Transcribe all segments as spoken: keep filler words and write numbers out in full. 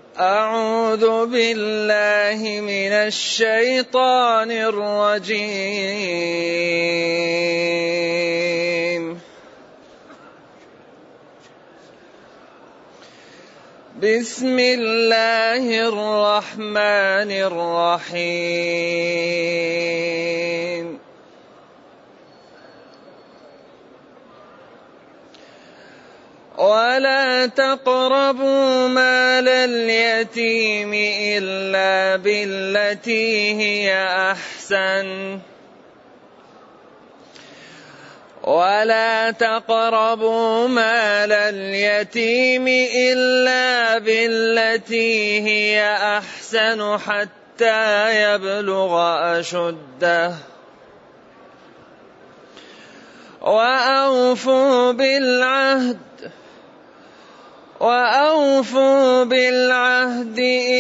أعوذ بالله من الشيطان الرجيم. بسم الله الرحمن الرحيم. ولا تقربوا مال اليتيم إلا بالتي هي أحسن ولا تقربوا مال اليتيم إلا بالتي هي أحسن حتى يبلغ أشده وأوفوا بالعهد وأوفوا بالعهد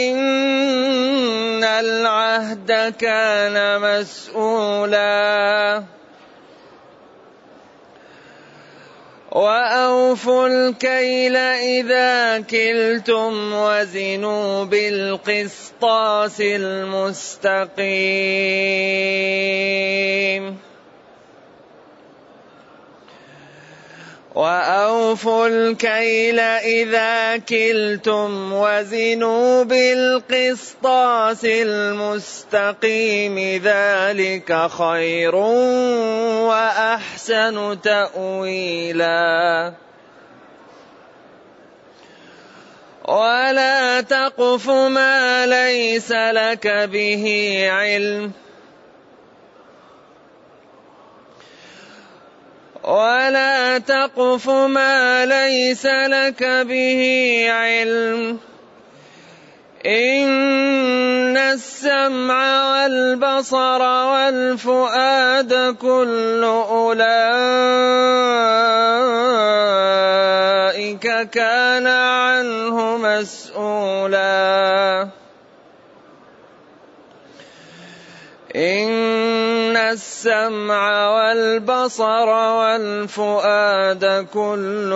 إن العهد كان مسؤولا وأوفوا الكيل إذا كلتم وزنوا بالقسطاس المستقيم وأوفوا الكيل إذا كلتم وزنوا بالقسطاس المستقيم ذلك خير وأحسن تأويلا ولا تقف ما ليس لك به علم ولا تقف ما ليس لك به علم إن السمع والبصر والفؤاد كل أولئك كان عنه مسؤولا إن السمع والبصر والفؤاد كل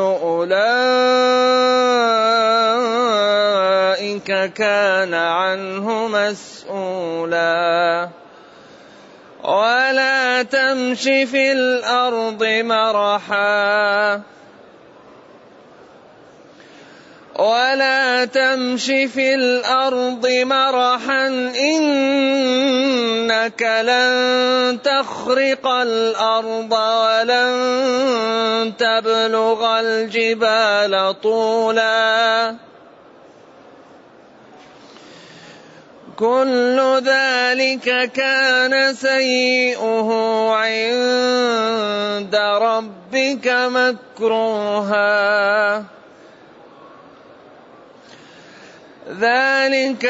أولئك كان عنه مسؤولا ولا تمش في الأرض مرحا ولا تمش في الأرض مرحا إنك لن تخرق الأرض ولن تبلغ الجبال طولا كل ذلك كان سيئه عند ربك مكروها ذلك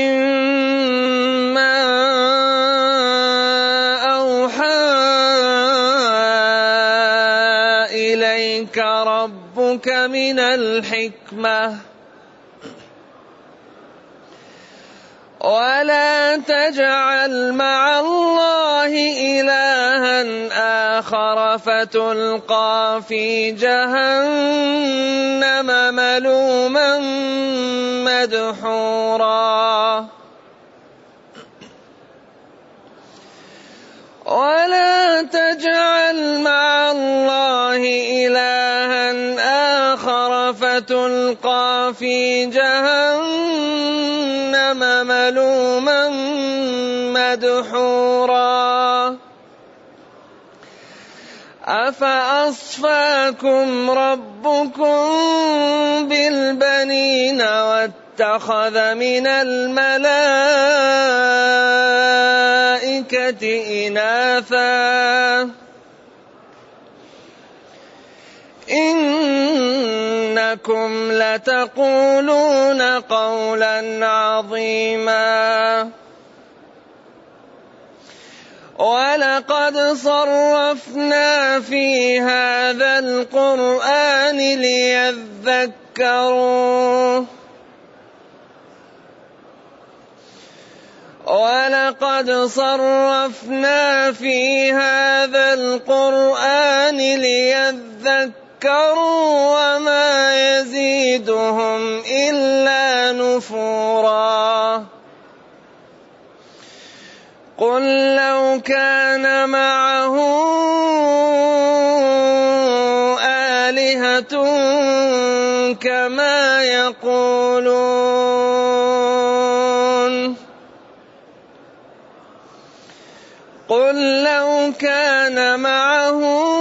مما أوحى إليك ربك من الحكمة ولا تجعل مع الله إلها آخر فتلقى في جهنم ملوما مدحورا ولا تجعل مع الله إلها آخر فتلقى في جهنم ملوما مدحورا أفأصفاكم ربكم بالبنين واتخذ من الملائكة إناثا إنكم لتقولون قولا عظيما ولقد صرفنا في هذا القرآن ليذكروا ولقد صرفنا في هذا القرآن ليذكروا وما يزيدهم إلا نفورا قل لو كان معه آلهة كما يقولون قل لو كان معه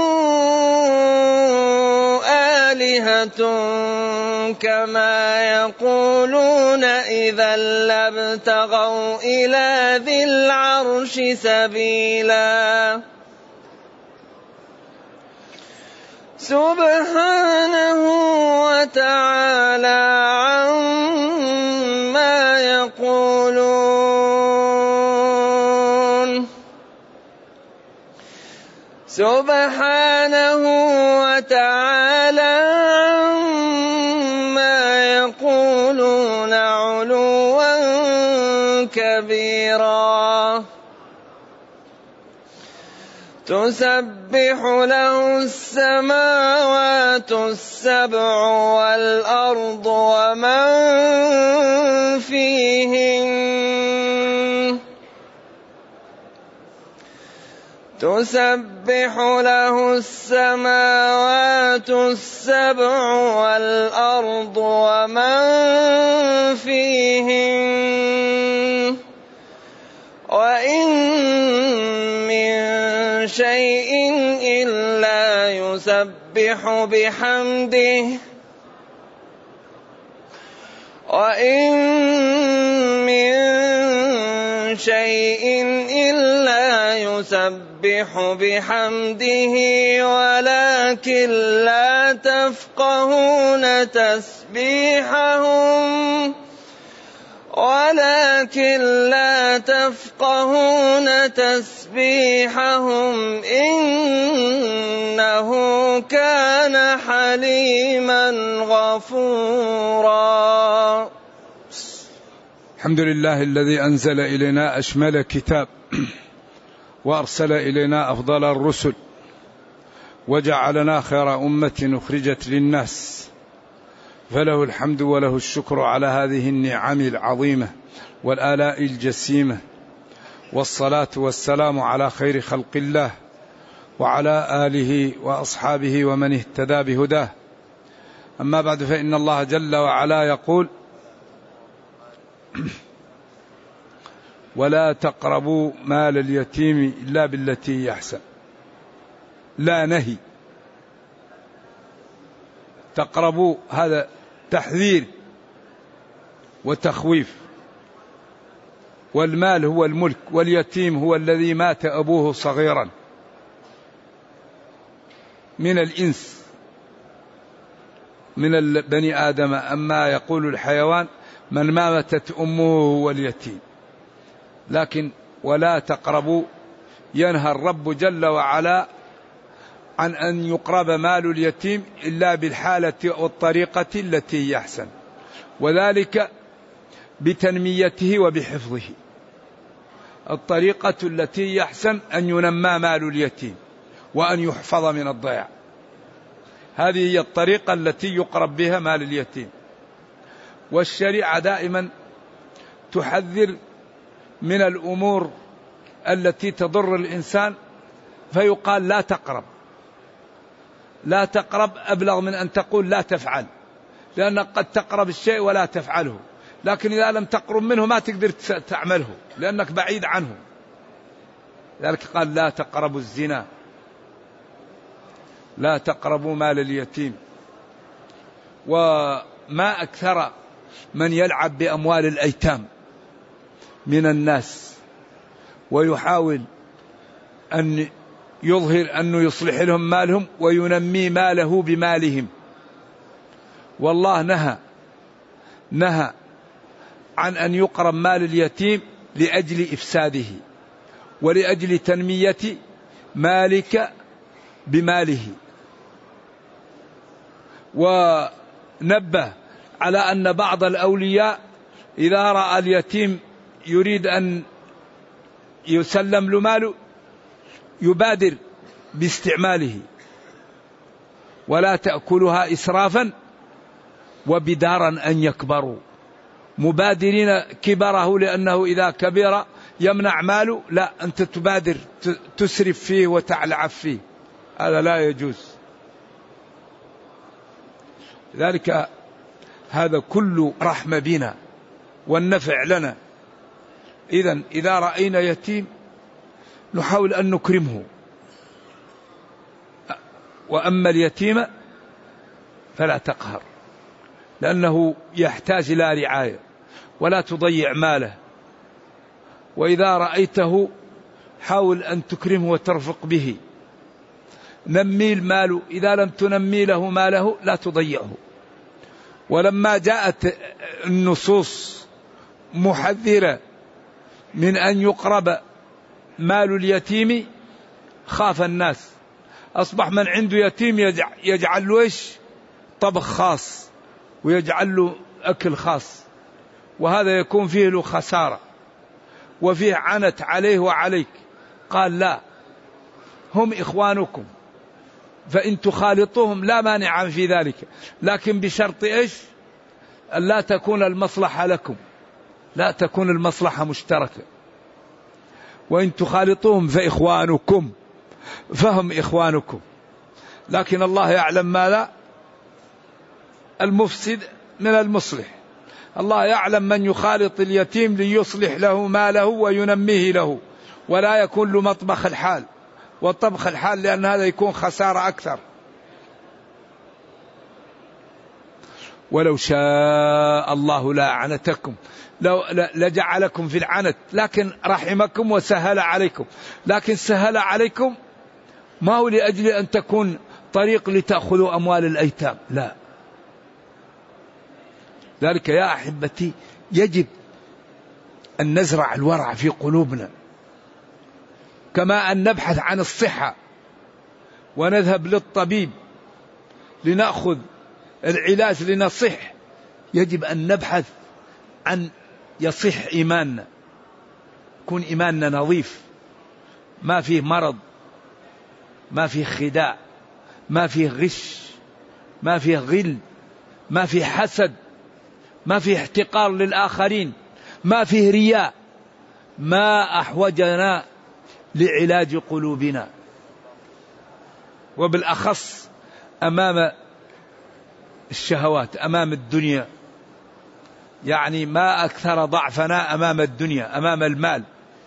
آلهة كما يقولون إذا لابتغوا إلى ذي العرش سبيلا سبحانه وتعالى عما يقولون سبحانه وتعالى عما يقولون علوا كبيرا تسبح له السماوات السبع والأرض ومن فيهن تسبح له السماوات السبع والأرض ومن فيهن وإن من شيء إلا يسبح بحمده وإن من شيء إلا يسبح بحمده ولكن لا تفقهون تسبيحهم ولكن لا تفقهون تسبيحهم إنه كان حليما غفورا. الحمد لله الذي أنزل إلينا أشمل كتاب وأرسل إلينا أفضل الرسل وجعلنا خير أمة أخرجت للناس فله الحمد وله الشكر على هذه النعم العظيمة والآلاء الجسيمة والصلاة والسلام على خير خلق الله وعلى آله وأصحابه ومن اهتدى بهداه. أما بعد فإن الله جل وعلا يقول ولا تقربوا مال اليتيم إلا بالتي يحسن. لا نهي، تقربوا هذا تحذير وتخويف. والمال هو الملك، واليتيم هو الذي مات أبوه صغيرا من الإنس من بني آدم. أما يقول الحيوان من ما ماتت أمه هو اليتيم. لكن ولا تقربوا ينهى الرب جل وعلا عن أن يقرب مال اليتيم إلا بالحالة والطريقة التي يحسن، وذلك بتنميته وبحفظه. الطريقة التي يحسن أن ينمى مال اليتيم وأن يحفظ من الضياع. هذه هي الطريقة التي يقرب بها مال اليتيم. والشريعة دائما تحذر من الأمور التي تضر الإنسان، فيقال لا تقرب. لا تقرب أبلغ من أن تقول لا تفعل، لأنك قد تقرب الشيء ولا تفعله، لكن إذا لم تقرب منه ما تقدر تعمله لأنك بعيد عنه. لذلك قال لا تقربوا الزنا، لا تقربوا مال اليتيم. وما أكثر من يلعب بأموال الأيتام من الناس ويحاول أن يظهر أنه يصلح لهم مالهم وينمي ماله بمالهم. والله نهى نهى عن أن يقرب مال اليتيم لأجل إفساده ولأجل تنمية مالك بماله. ونبه على أن بعض الأولياء إذا رأى اليتيم يريد أن يسلم له ماله يبادر باستعماله. ولا تأكلها إسرافا وبدارا أن يكبروا مبادرين كبره لأنه إذا كبر يمنع ماله، لا، أنت تبادر تسرف فيه وتعلعف فيه، هذا لا يجوز. ذلك هذا كله رحمة بنا والنفع لنا. إذن إذا رأينا يتيم نحاول أن نكرمه، وأما اليتيم فلا تقهر، لأنه يحتاج إلى رعاية، ولا تضيع ماله. وإذا رأيته حاول أن تكرمه وترفق به، نمي المال، إذا لم تنمي له ماله لا تضيعه. ولما جاءت النصوص محذرة من أن يقرب مال اليتيم خاف الناس، أصبح من عنده يتيم يجعل له إيش؟ طبخ خاص، ويجعل له أكل خاص، وهذا يكون فيه له خسارة وفيه عنت عليه وعليك. قال لا، هم إخوانكم، فإن تخالطوهم لا مانع في ذلك، لكن بشرط إيش؟ أن لا تكون المصلحة لكم، لا تكون المصلحة مشتركة. وإن تخالطوهم فإخوانكم، فهم إخوانكم، لكن الله يعلم ماذا؟ المفسد من المصلح. الله يعلم من يخالط اليتيم ليصلح له ماله وينميه له، ولا يكون له مطبخ الحال وطبخ الحال، لأن هذا يكون خسارة أكثر. ولو شاء الله لأعنتكم، لو لجعلكم في العنت، لكن رحمكم وسهل عليكم. لكن سهل عليكم ما هو لأجل أن تكون طريق لتأخذوا أموال الأيتام، لا. ذلك يا أحبتي يجب أن نزرع الورع في قلوبنا، كما أن نبحث عن الصحة ونذهب للطبيب لنأخذ العلاج لنصح، يجب أن نبحث عن يصح إيماننا، يكون إيماننا نظيف، ما فيه مرض، ما فيه خداع، ما فيه غش، ما فيه غل، ما فيه حسد، ما فيه احتقار للآخرين، ما فيه رياء. ما أحوجنا لعلاج قلوبنا، وبالأخص أمام الشهوات، أمام الدنيا. يعني ما أكثر ضعفنا أمام الدنيا، أمام المال.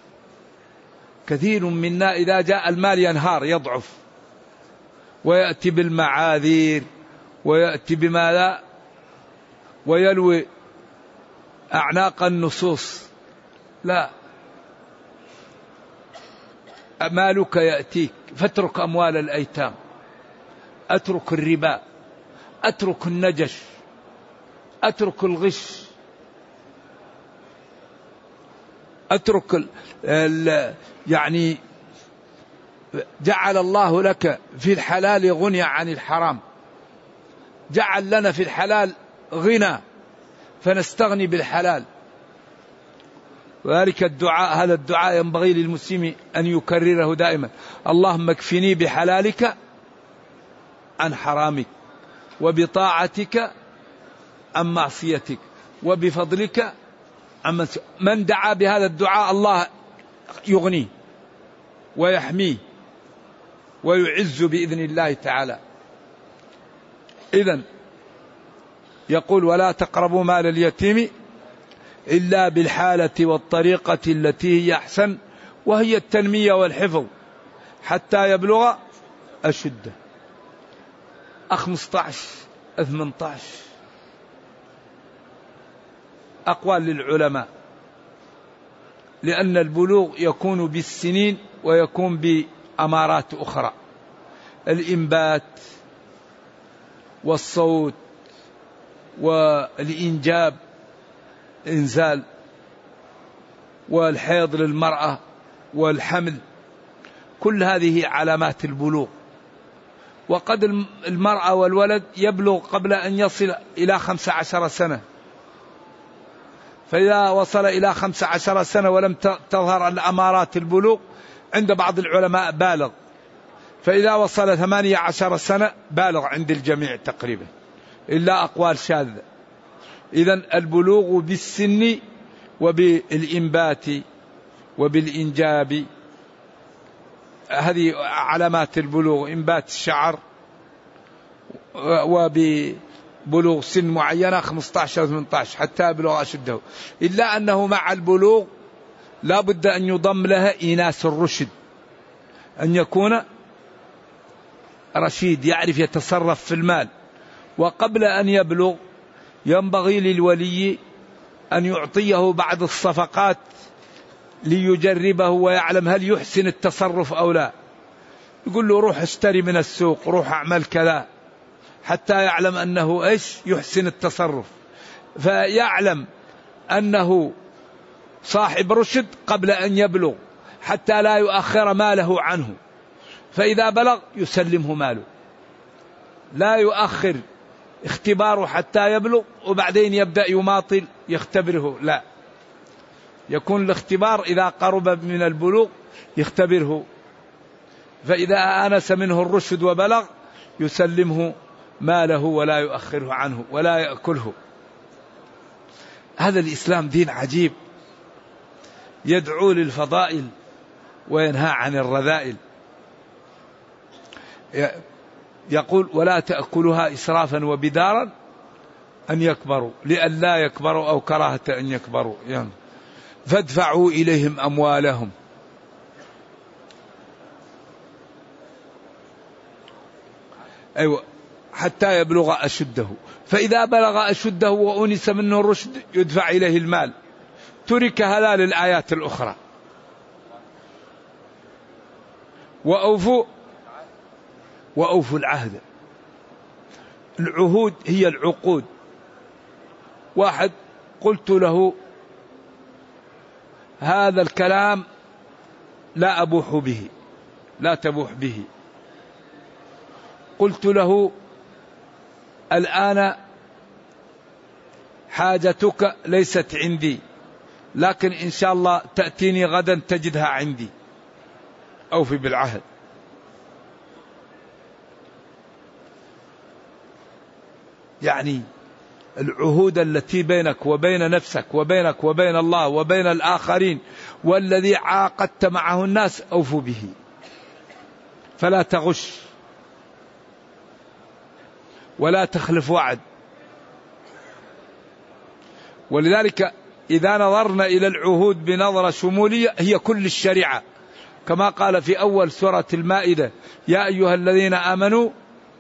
كثير منا إذا جاء المال ينهار، يضعف، ويأتي بالمعاذير، ويأتي بما لا، ويلوي أعناق النصوص. لا، مالك يأتيك، فاترك أموال الأيتام، أترك الربا، أترك النجش، أترك الغش، أترك ال ال يعني جعل الله لك في الحلال غنى عن الحرام، جعل لنا في الحلال غنى فنستغني بالحلال. وذلك الدعاء، هذا الدعاء ينبغي للمسلم أن يكرره دائما: اللهم اكفني بحلالك عن حرامك، وبطاعتك عن معصيتك، وبفضلك عن من دعا بهذا الدعاء الله يغنيه ويحميه ويعز بإذن الله تعالى. إذن يقول: ولا تقربوا مال اليتيم إلا بالحالة والطريقة التي هي أحسن، وهي التنمية والحفظ حتى يبلغ أشده. خمسة عشر ثمانية عشر أقوال للعلماء، لأن البلوغ يكون بالسنين ويكون بأمارات أخرى: الإنبات والصوت والإنجاب، إنزال، والحيض للمرأة والحمل، كل هذه علامات البلوغ. وقد المرأة والولد يبلغ قبل أن يصل إلى خمس عشر سنة، فإذا وصل إلى خمس عشر سنة ولم تظهر الأمارات البلوغ عند بعض العلماء بالغ، فإذا وصل ثمانية عشر سنة بالغ عند الجميع تقريبا، إلا أقوال شاذة. إذن البلوغ بالسن وبالإنبات وبالإنجاب، هذه علامات البلوغ، إنبات الشعر وببلوغ سن معينة خمسة عشر ثمانية عشر حتى يبلغ أشده. إلا أنه مع البلوغ لا بد أن يضم لها إيناس الرشد، أن يكون رشيد يعرف يتصرف في المال. وقبل أن يبلغ ينبغي للولي أن يعطيه بعض الصفقات ليجربه ويعلم هل يحسن التصرف أو لا. يقول له روح اشتري من السوق، روح اعمل كذا، حتى يعلم أنه إيش يحسن التصرف، فيعلم أنه صاحب رشد قبل أن يبلغ حتى لا يؤخر ماله عنه. فإذا بلغ يسلمه ماله، لا يؤخر اختباره حتى يبلغ وبعدين يبدأ يماطل يختبره، لا، يكون الاختبار إذا قرب من البلوغ يختبره، فإذا آنس منه الرشد وبلغ يسلمه ماله ولا يؤخره عنه ولا يأكله. هذا الإسلام دين عجيب، يدعو للفضائل وينهى عن الرذائل. يقول ولا تأكلها إسرافا وبدارا أن يكبروا، لئلا يكبروا أو كراهة أن يكبروا يعني. فادفعوا إليهم أموالهم. أيوة، حتى يبلغ أشده، فإذا بلغ أشده وأنس منه الرشد يدفع إليه المال. ترك هذا للآيات الأخرى. وأوفوا وأوفوا العهد. العهود هي العقود. واحد قلت له هذا الكلام لا أبوح به، لا تبوح به. قلت له الآن حاجتك ليست عندي، لكن إن شاء الله تأتيني غدا تجدها عندي. أوفي بالعهد. يعني العهود التي بينك وبين نفسك وبينك وبين الله وبين الآخرين والذي عاقدت معه الناس أوفوا به، فلا تغش ولا تخلف وعد. ولذلك إذا نظرنا إلى العهود بنظرة شمولية هي كل الشريعة، كما قال في أول سورة المائدة يا أيها الذين آمنوا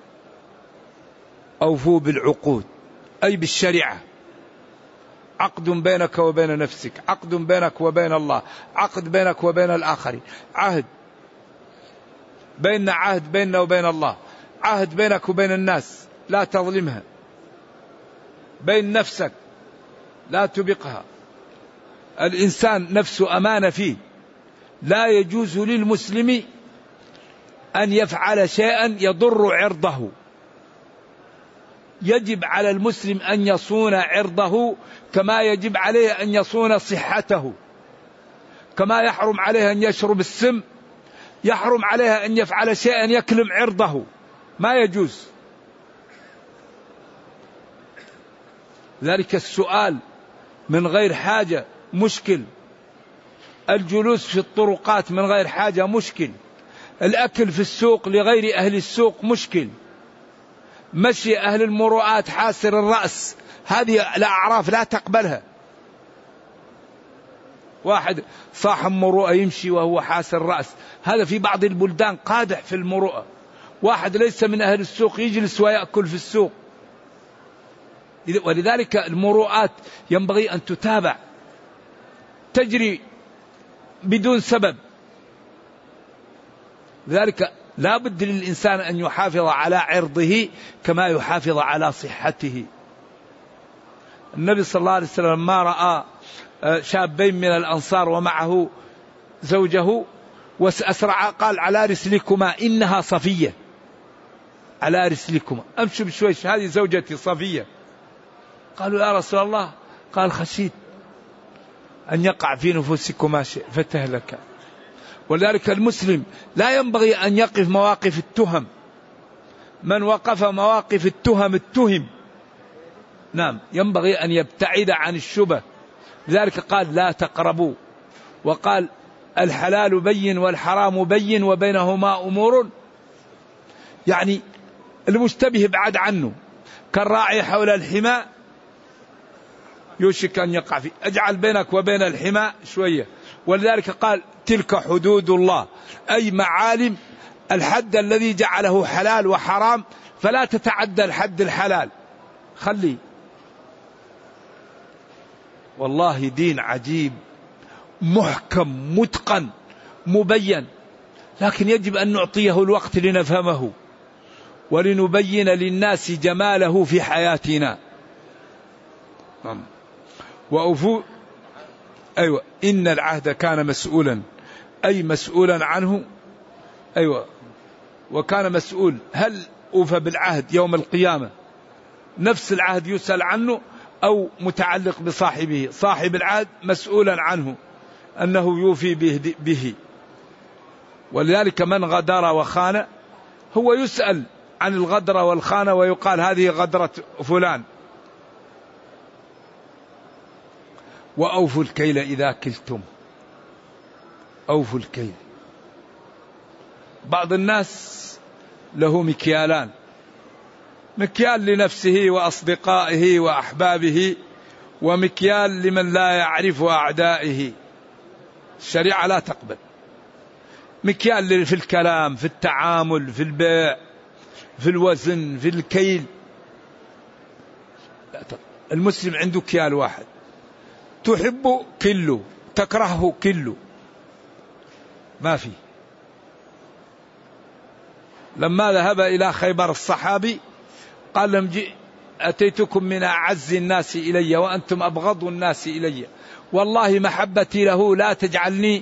أوفوا بالعقود، أي بالشريعة. عقد بينك وبين نفسك، عقد بينك وبين الله، عقد بينك وبين الآخرين، عهد بيننا، عهد بيننا وبين الله، عهد بينك وبين الناس لا تظلمها، بين نفسك لا تبقها. الإنسان نفسه أمانة فيه، لا يجوز للمسلم أن يفعل شيئا يضر عرضه. يجب على المسلم أن يصون عرضه كما يجب عليه أن يصون صحته. كما يحرم عليه أن يشرب السم يحرم عليه أن يفعل شيئا يكلم عرضه، ما يجوز. ذلك السؤال من غير حاجة مشكل، الجلوس في الطرقات من غير حاجة مشكل، الأكل في السوق لغير أهل السوق مشكل، مشي أهل المروءات حاسر الرأس، هذه الأعراف لا تقبلها. واحد صاحب مروءة يمشي وهو حاسر الرأس، هذا في بعض البلدان قادح في المروءة. واحد ليس من أهل السوق يجلس ويأكل في السوق. ولذلك المروءات ينبغي أن تتابع، تجري بدون سبب. لذلك لا بد للإنسان أن يحافظ على عرضه كما يحافظ على صحته. النبي صلى الله عليه وسلم ما رأى شابين من الأنصار ومعه زوجه وأسرع قال على رسلكما إنها صفية، على رسلكما أمشوا بشويش، هذه زوجتي صفية. قالوا يا رسول الله، قال خشيت أن يقع في نفوسكما شيء فتهلك. ولذلك المسلم لا ينبغي أن يقف مواقف التهم. من وقف مواقف التهم اتهم. نعم ينبغي أن يبتعد عن الشبه، لذلك قال لا تقربوا، وقال الحلال بين والحرام بين وبينهما أمور، يعني المشتبه بعد عنه، كالراعي حول الحمى يوشك أن يقع فيه، اجعل بينك وبين الحمى شوية. ولذلك قال تلك حدود الله، أي معالم الحد الذي جعله حلال وحرام، فلا تتعدى الحد الحلال، خلي. والله دين عجيب محكم متقن مبين، لكن يجب أن نعطيه الوقت لنفهمه ولنبين للناس جماله في حياتنا. وأوفوا أيوة إن العهد كان مسؤولا، أي مسؤولا عنه. أيوة وكان مسؤول. هل أوفى بالعهد يوم القيامة نفس العهد يسأل عنه أو متعلق بصاحبه؟ صاحب العهد مسؤولا عنه أنه يوفي به, به. ولذلك من غدر وخان هو يسأل عن الغدر والخانة ويقال هذه غدرة فلان. وأوفوا الكيل إذا كلتم، أوفوا الكيل. بعض الناس له مكيالان، مكيال لنفسه وأصدقائه وأحبابه، ومكيال لمن لا يعرف أعدائه. الشريعة لا تقبل مكيال في الكلام، في التعامل، في البيع، في الوزن، في الكيل. المسلم عنده كيال واحد، تحب كله، تكرهه كله، ما في. لما ذهب إلى خيبر الصحابي قال لهم أتيتكم من أعز الناس إلي وأنتم أبغض الناس إلي، والله محبتي له لا تجعلني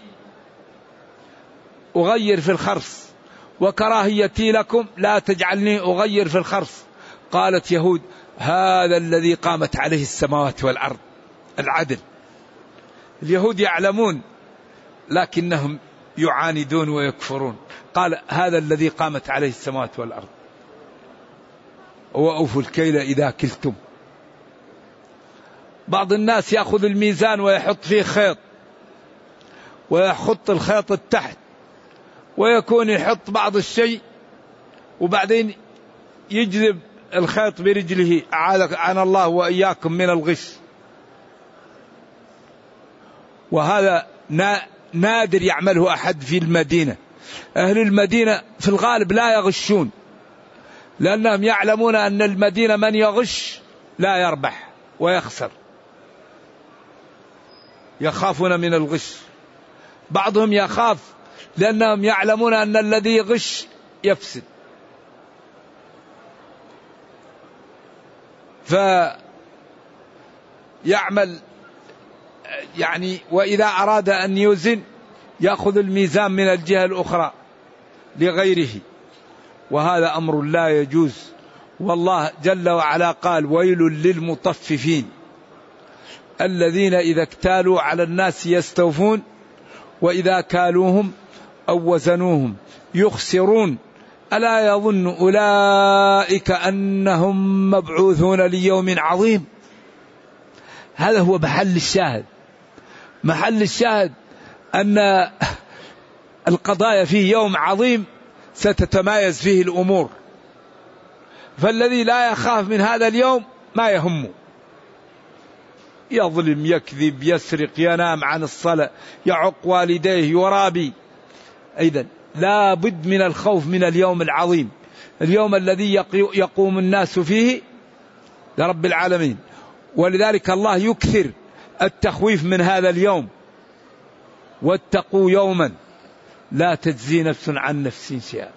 أغير في الخرص، وكراهيتي لكم لا تجعلني أغير في الخرص. قالت يهود هذا الذي قامت عليه السماوات والأرض، العدل. اليهود يعلمون لكنهم يعاندون ويكفرون. قال هذا الذي قامت عليه السماوات والأرض. وأوفوا الكيل إذا كلتم. بعض الناس يأخذ الميزان ويحط فيه خيط ويحط الخيط التحت، ويكون يحط بعض الشيء وبعدين يجذب الخيط برجله، أعاذنا الله وإياكم من الغش. وهذا نادر يعمله أحد في المدينة. أهل المدينة في الغالب لا يغشون، لأنهم يعلمون أن المدينة من يغش لا يربح ويخسر، يخافون من الغش. بعضهم يخاف لأنهم يعلمون أن الذي يغش يفسد. فيعمل يعني، وإذا أراد أن يوزن يأخذ الميزان من الجهة الأخرى لغيره، وهذا أمر لا يجوز. والله جل وعلا قال ويل للمطففين الذين إذا اكتالوا على الناس يستوفون وإذا كالوهم أو وزنوهم يخسرون ألا يظن أولئك أنهم مبعوثون ليوم عظيم. هذا هو محل الشاهد. محل الشاهد أن القضايا فيه يوم عظيم ستتمايز فيه الأمور، فالذي لا يخاف من هذا اليوم ما يهمه، يظلم، يكذب، يسرق، ينام عن الصلاة، يعق والديه، يرابي. أيضا لا بد من الخوف من اليوم العظيم، اليوم الذي يقوم الناس فيه لرب العالمين. ولذلك الله يكثر التخويف من هذا اليوم. واتقوا يوما لا تجزي نفس عن نفس شيئا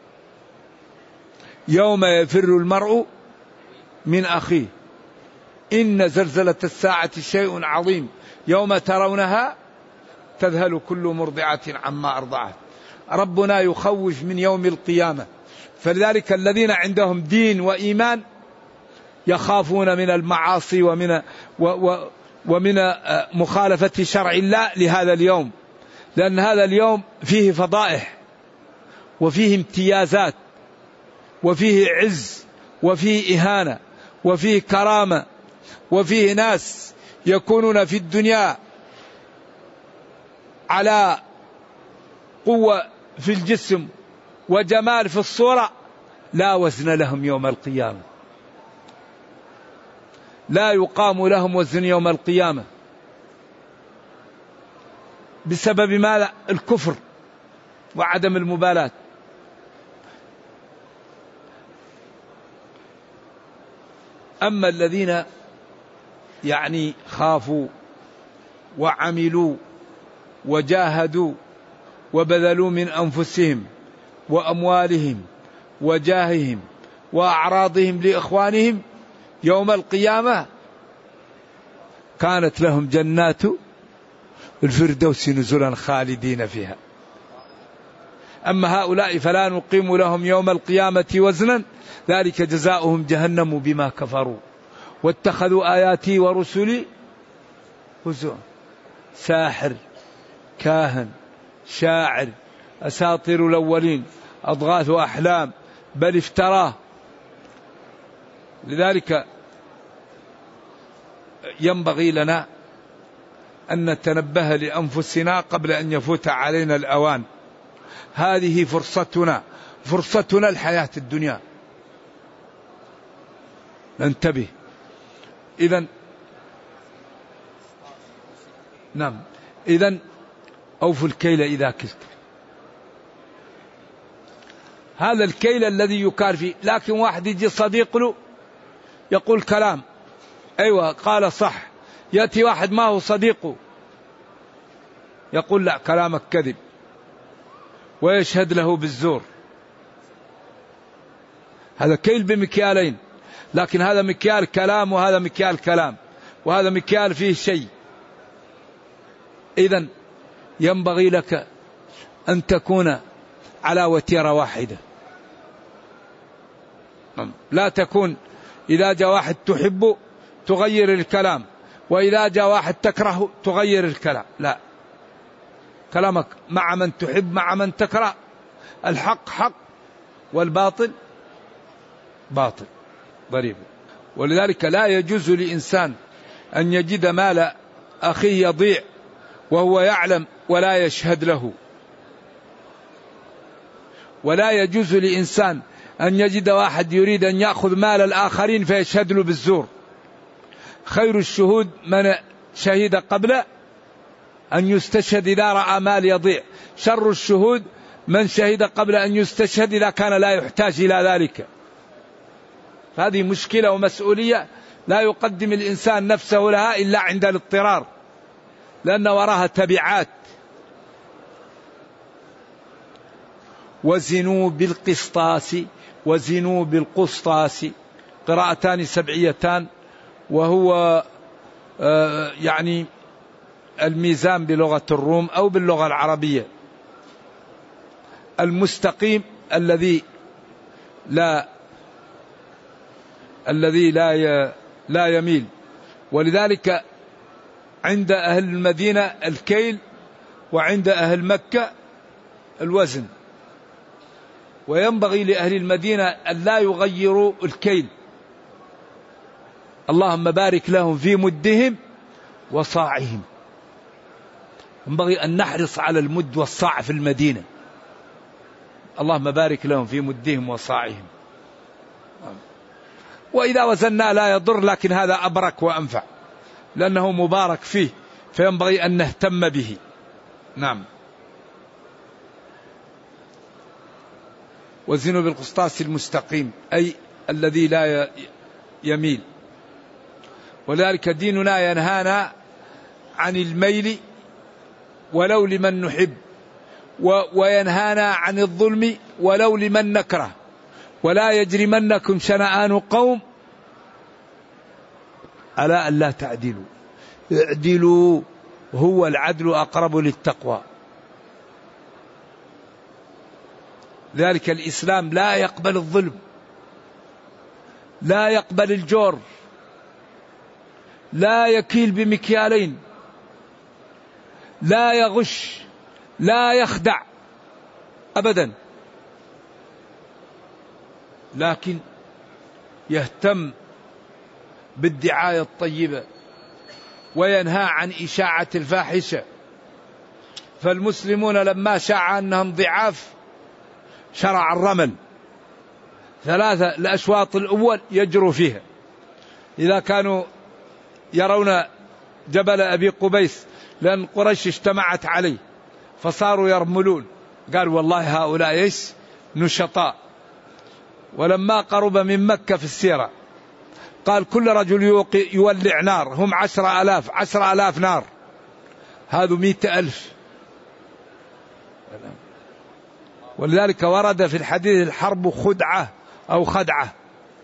يوم يفر المرء من أخيه إن زلزلة الساعة شيء عظيم يوم ترونها تذهل كل مرضعة عما أرضعت. ربنا يخوف من يوم القيامة، فلذلك الذين عندهم دين وإيمان يخافون من المعاصي ومن و و ومن مخالفة شرع الله لهذا اليوم، لأن هذا اليوم فيه فضائح وفيه امتيازات وفيه عز وفيه إهانة وفيه كرامة وفيه ناس يكونون في الدنيا على قوة في الجسم وجمال في الصورة لا وزن لهم يوم القيامة، لا يقام لهم وزن يوم القيامة بسبب ماذا؟ الكفر وعدم المبالاة. أما الذين يعني خافوا وعملوا وجاهدوا وبذلوا من أنفسهم وأموالهم وجاههم وأعراضهم لإخوانهم يوم القيامة كانت لهم جنات الفردوس نزلا خالدين فيها. أما هؤلاء فلا نقيم لهم يوم القيامة وزنا ذلك جزاؤهم جهنم بما كفروا واتخذوا آياتي ورسلي هزوا. ساحر، كاهن، شاعر، أساطير الأولين، أضغاث أحلام، بل افتراه. لذلك ينبغي لنا أن نتنبه لأنفسنا قبل أن يفوت علينا الأوان. هذه فرصتنا، فرصتنا الحياة الدنيا، ننتبه. إذن نعم إذن أوفوا الكيل إذا كلت. هذا الكيل الذي يكار فيه. لكن واحد يجي صديق له يقول كلام أيوة قال صح، يأتي واحد ما هو صديقه يقول لا كلامك كذب ويشهد له بالزور. هذا كيل بمكيالين، لكن هذا مكيال كلام وهذا مكيال كلام وهذا مكيال فيه شيء. إذن ينبغي لك أن تكون على وتيرة واحدة، لا تكون إذا جاء واحد تحبه تغير الكلام وإذا جاء واحد تكره تغير الكلام. لا، كلامك مع من تحب مع من تكره. الحق حق والباطل باطل ضريب. ولذلك لا يجوز لإنسان أن يجد مال أخيه يضيع وهو يعلم ولا يشهد له، ولا يجوز لإنسان أن يجد واحد يريد أن يأخذ مال الآخرين فيشهد له بالزور. خير الشهود من شهد قبل أن يستشهد إذا رأى مال يضيع، شر الشهود من شهد قبل أن يستشهد إذا كان لا يحتاج إلى ذلك. هذه مشكلة ومسؤولية لا يقدم الإنسان نفسه لها إلا عند الاضطرار، لأن وراها تبعات. وزنوا بالقسطاس وزنوا بالقسطاس، قراءتان سبعيتان، وهو آه يعني الميزان بلغة الروم أو باللغة العربية. المستقيم الذي لا الذي لا لا يميل. ولذلك عند أهل المدينة الكيل وعند أهل مكة الوزن. وينبغي لأهل المدينة أن لا يغيروا الكيل. اللهم بارك لهم في مدهم وصاعهم. ينبغي أن نحرص على المد والصاع في المدينة. اللهم بارك لهم في مدهم وصاعهم. وإذا وزنا لا يضر، لكن هذا أبرك وأنفع لأنه مبارك فيه، فينبغي أن نهتم به. نعم. وزنوا بالقسطاس المستقيم أي الذي لا يميل. ولذلك ديننا ينهانا عن الميل ولو لمن نحب، وينهانا عن الظلم ولو لمن نكره. ولا يجرمنكم شنآن قوم على أن لا تعدلوا، اعدلوا، هو العدل أقرب للتقوى. ذلك الإسلام لا يقبل الظلم، لا يقبل الجور، لا يكيل بمكيالين، لا يغش، لا يخدع أبدا، لكن يهتم بالدعاية الطيبة وينهى عن إشاعة الفاحشة. فالمسلمون لما شاع أنهم ضعاف شرع الرمل ثلاثة الأشواط الأول يجروا فيها. إذا كانوا يرون جبل أبي قبيس لأن قريش اجتمعت عليه فصاروا يرملون، قال والله هؤلاء إيش نشطاء. ولما قرب من مكة في السيرة قال كل رجل يولع نار، هم عشر ألاف عشر ألاف نار، هذا مئة ألف. ولذلك ورد في الحديث الحرب خدعة أو خدعة،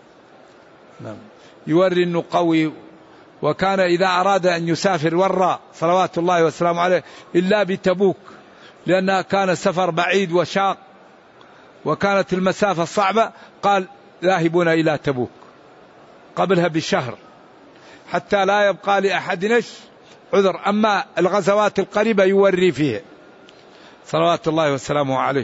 يوري أنه قوي. وكان إذا أراد أن يسافر ورى صلوات الله وسلامه عليه إلا بتبوك، لأنها كان سفر بعيد وشاق وكانت المسافة صعبة، قال ذاهبون إلى تبوك قبلها بشهر حتى لا يبقى لأحد عذر. أما الغزوات القريبة يوري فيها صلوات الله وسلامه عليه.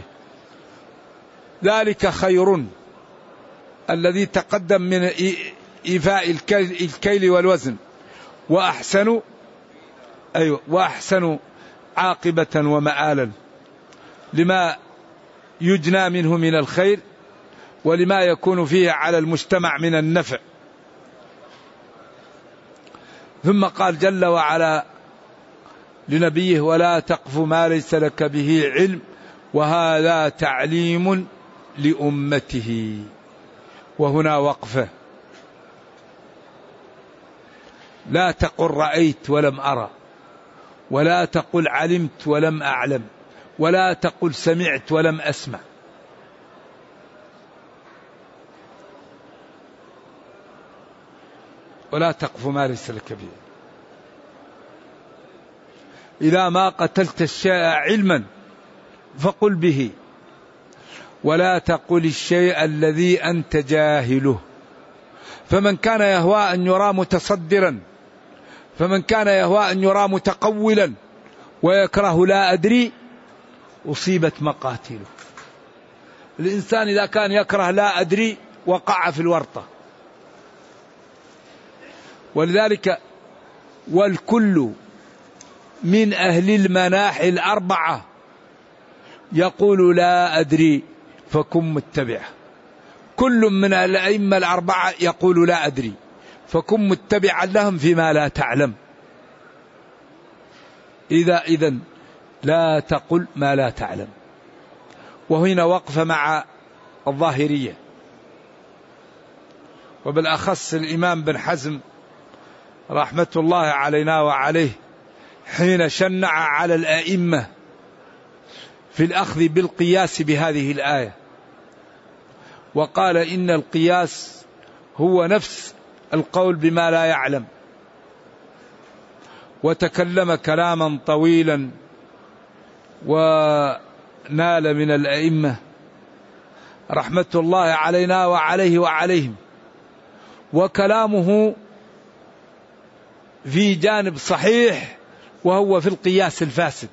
ذلك خير الذي تقدم من إيفاء الكيل والوزن، وأحسن أيوة وأحسن عاقبة ومآلا لما يجنى منه من الخير ولما يكون فيه على المجتمع من النفع. ثم قال جل وعلا لنبيه ولا تقف ما ليس لك به علم، وهذا تعليم لأمته. وهنا وقفة، لا تقل رأيت ولم أرى، ولا تقل علمت ولم أعلم، ولا تقل سمعت ولم أسمع. ولا تقف ما ليس لك به. إذا ما قتلت الشيء علما فقل به، ولا تقل الشيء الذي أنت جاهله. فمن كان يهوى أن يرى متصدرا، فمن كان يهوى أن يرى متقولا ويكره لا أدري أصيبت مقاتله. الإنسان إذا كان يكره لا أدري وقع في الورطة. ولذلك والكل من أهل المناحي الأربعة يقول لا أدري فكن متبعه. كل من الأئمة الأربعة يقول لا أدري فكن متبعا لهم فيما لا تعلم. إذا إذن لا تقل ما لا تعلم. وهنا وقف مع الظاهرية، وبالأخص الإمام بن حزم رحمة الله علينا وعليه حين شنع على الأئمة في الأخذ بالقياس بهذه الآية، وقال إن القياس هو نفس القول بما لا يعلم. وتكلم كلاما طويلا ونال من الأئمة رحمة الله علينا وعليه وعليهم. وكلامه في جانب صحيح وهو في القياس الفاسد،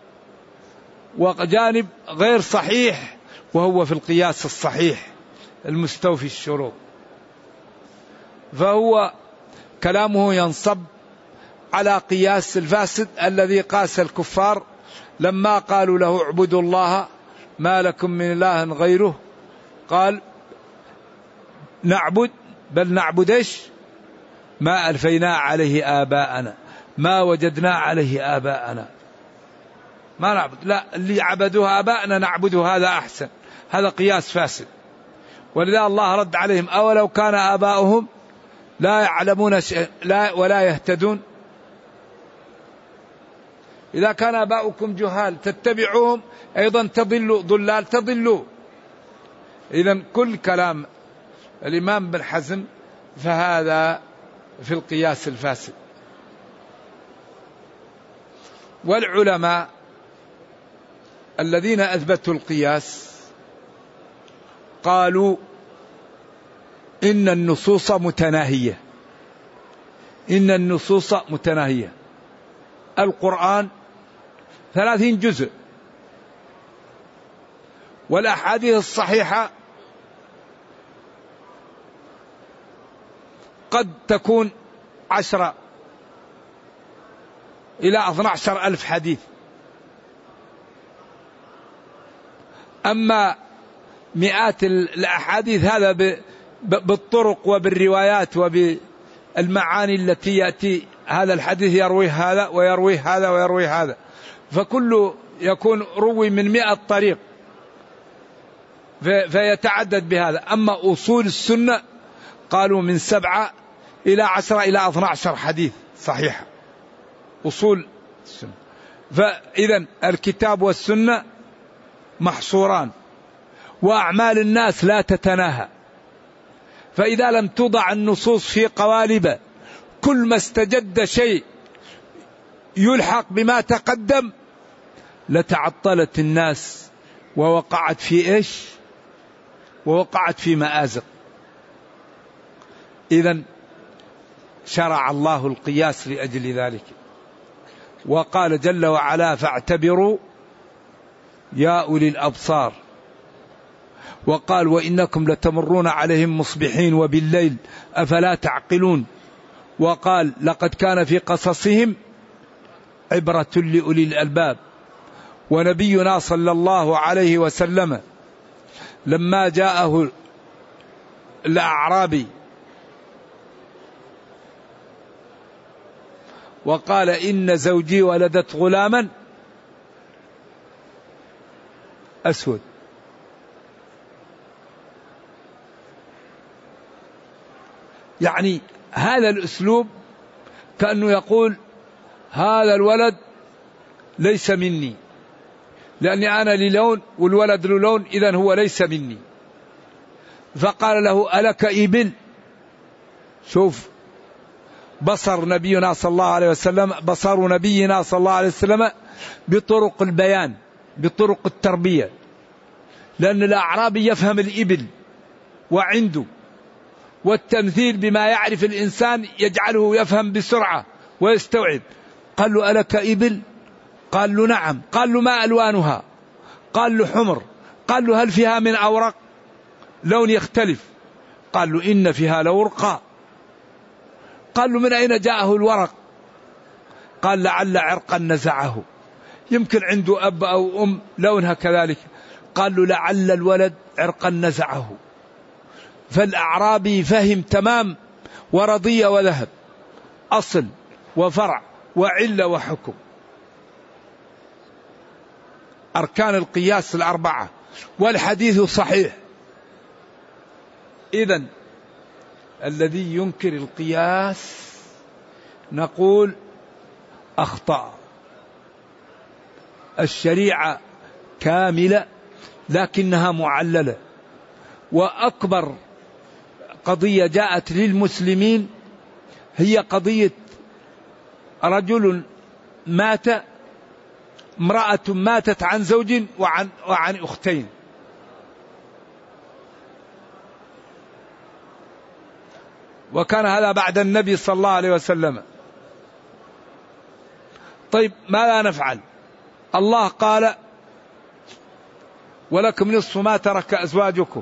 وجانب غير صحيح وهو في القياس الصحيح المستوفي الشروط. فهو كلامه ينصب على قياس الفاسد الذي قاس الكفار لما قالوا له اعبدوا الله ما لكم من إله غيره، قال نعبد بل نعبد ايش ما ألفينا عليه آباءنا ما وجدنا عليه آباءنا. ما نعبد، لا اللي عبدوها آباءنا نعبده، هذا أحسن. هذا قياس فاسد. ولذا الله رد عليهم أولو كان آباؤهم لا يعلمون شيء لا ولا يهتدون. إذا كان آباؤكم جهال تتبعوهم أيضا تضلوا، ضلال تضلوا. إذن كل كلام الإمام بن حزم فهذا في القياس الفاسد. والعلماء الذين أثبتوا القياس قالوا إن النصوص متناهية، إن النصوص متناهية. القرآن ثلاثين جزء، والأحاديث الصحيحة وقد تكون عشرة إلى اثنى عشر ألف حديث. أما مئات الأحاديث هذا بالطرق وبالروايات وبالمعاني التي يأتي هذا الحديث يروي هذا ويروي هذا ويروي هذا، فكله يكون روي من مئة طريق فيتعدد بهذا. أما أصول السنة قالوا من سبعة إلى عشرة إلى اثنى عشر حديث صحيح أصول السنة. فإذا الكتاب والسنة محصوران، وأعمال الناس لا تتناهى. فإذا لم توضع النصوص في قوالب كل ما استجد شيء يلحق بما تقدم لتعطلت الناس ووقعت في إيش؟ ووقعت في مآزق. إذن شرع الله القياس لأجل ذلك، وقال جل وعلا فاعتبروا يا أولي الأبصار، وقال وإنكم لتمرون عليهم مصبحين وبالليل أفلا تعقلون، وقال لقد كان في قصصهم عبرة لأولي الألباب. ونبينا صلى الله عليه وسلم لما جاءه الأعرابي وقال إن زوجي ولدت غلاما أسود، يعني هذا الأسلوب كأنه يقول هذا الولد ليس مني، لأني أنا لي لون والولد له لون، إذن هو ليس مني. فقال له ألك إبل؟ شوف بصر نبينا صلى الله عليه وسلم، بصر نبينا صلى الله عليه وسلم بطرق البيان بطرق التربية، لأن الأعرابي يفهم الإبل وعنده، والتمثيل بما يعرف الإنسان يجعله يفهم بسرعة ويستوعب. قال له ألك إبل؟ قال له نعم. قال له ما ألوانها؟ قال له حمر. قال له هل فيها من أورق لون يختلف؟ قال له إن فيها لورقا. قال له من أين جاءه الورق؟ قال لعل عرقا نزعه، يمكن عنده أب أو أم لونها كذلك. قال له لعل الولد عرقا نزعه. فالأعرابي فهم تمام، ورضي وذهب، أصل وفرع وعلة وحكم. أركان القياس الأربعة، والحديث صحيح. إذن الذي ينكر القياس نقول أخطأ. الشريعة كاملة لكنها معللة. وأكبر قضية جاءت للمسلمين هي قضية رجل مات، امرأة ماتت عن زوج وعن, وعن أختين، وكان هذا بعد النبي صلى الله عليه وسلم. طيب ماذا نفعل؟ الله قال ولكم نصف ما ترك أزواجكم،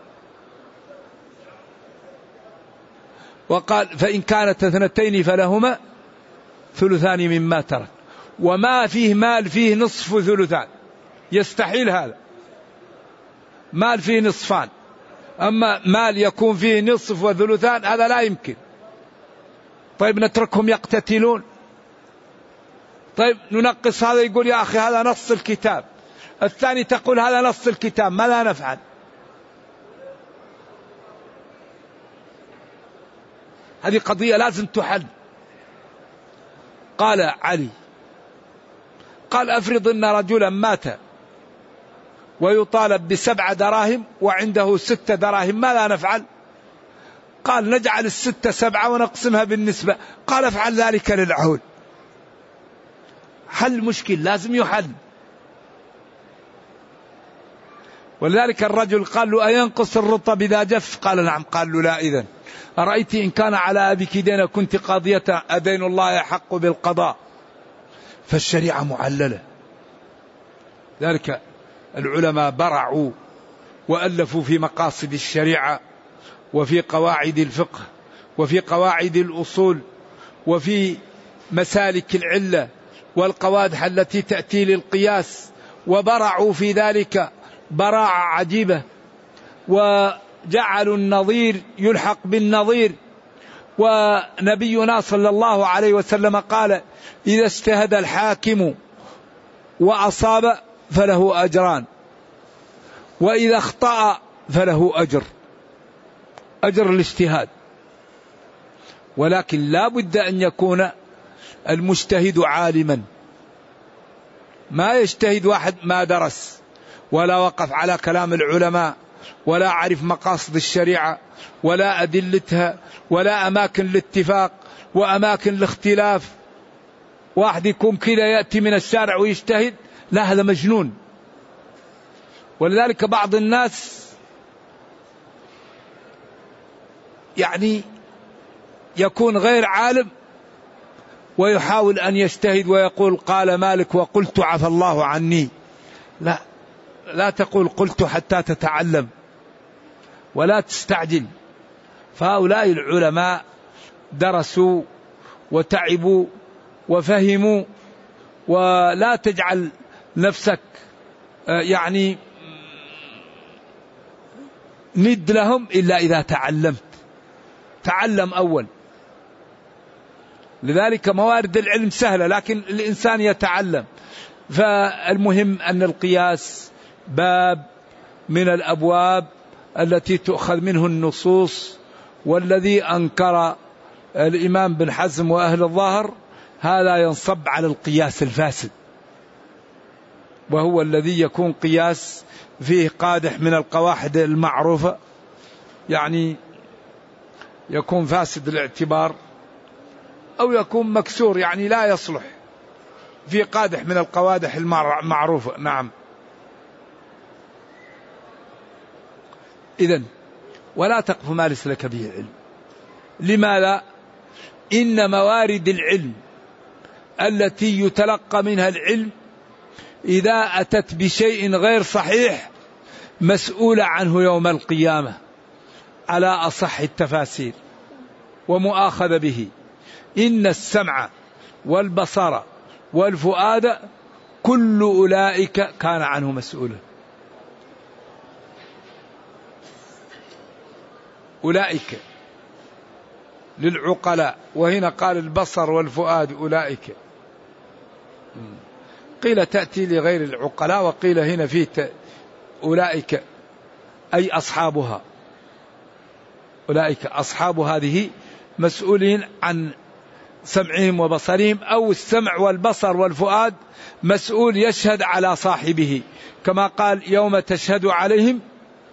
وقال فإن كانت اثنتين فلهما ثلثان مما ترك، وما فيه مال فيه نصف ثلثان، يستحيل هذا. مال فيه نصفان، أما مال يكون فيه نصف وثلثان هذا لا يمكن. طيب نتركهم يقتتلون؟ طيب ننقص هذا، يقول يا أخي هذا نص الكتاب، الثاني تقول هذا نص الكتاب، ماذا نفعل؟ هذه قضية لازم تحل. قال علي قال أفرض أن رجلا مات ويطالب بسبع دراهم وعنده ست دراهم، ماذا نفعل؟ قال نجعل الستة سبعة ونقسمها بالنسبة. قال افعل ذلك للعهود. حل مشكل لازم يحل. ولذلك الرجل قال له أينقص الرطب إذا جف؟ قال نعم. قال له لا. إذن أرأيت إن كان على أبيك دين كنت قاضية أدين الله يحق بالقضاء. فالشريعة معللة. ذلك العلماء برعوا وألفوا في مقاصد الشريعة وفي قواعد الفقه وفي قواعد الأصول وفي مسالك العلة والقوادح التي تأتي للقياس، وبرعوا في ذلك براعة عجيبة، وجعلوا النظير يلحق بالنظير. ونبينا صلى الله عليه وسلم قال: إذا اجتهد الحاكم وأصاب فله أجران، وإذا اخطأ فله أجر أجر الاجتهاد. ولكن لا بد أن يكون المجتهد عالما، ما يجتهد واحد ما درس ولا وقف على كلام العلماء ولا عرف مقاصد الشريعة ولا أدلتها ولا أماكن الاتفاق وأماكن الاختلاف. واحد يكون كذا يأتي من الشارع ويجتهد، لا، هذا مجنون. ولذلك بعض الناس يعني يكون غير عالم ويحاول أن يجتهد ويقول قال مالك وقلت عفى الله عني. لا، لا تقول قلت حتى تتعلم ولا تستعجل. فهؤلاء العلماء درسوا وتعبوا وفهموا، ولا تجعل نفسك يعني ند لهم إلا إذا تعلمت. تعلم أول. لذلك موارد العلم سهلة، لكن الإنسان يتعلم. فالمهم أن القياس باب من الأبواب التي تؤخذ منه النصوص، والذي أنكر الإمام بن حزم وأهل الظاهر هذا ينصب على القياس الفاسد، وهو الذي يكون قياس فيه قادح من القواحد المعروفة، يعني يكون فاسد الاعتبار أو يكون مكسور، يعني لا يصلح، في قادح من القوادح المعروفة. نعم. إذن ولا تقف ما ليس لك به علم. لماذا؟ إن موارد العلم التي يتلقى منها العلم إذا أتت بشيء غير صحيح مسؤولة عنه يوم القيامة على أصح التفاسير ومؤاخذ به. إن السمع والبصر والفؤاد كل أولئك كان عنه مسؤولا. أولئك للعقلاء، وهنا قال البصر والفؤاد أولئك. قيل تأتي لغير العقلاء، وقيل هنا فيه أولئك أي أصحابها. أولئك أصحاب هذه مسؤولين عن سمعهم وبصرهم، أو السمع والبصر والفؤاد مسؤول يشهد على صاحبه، كما قال يوم تشهد عليهم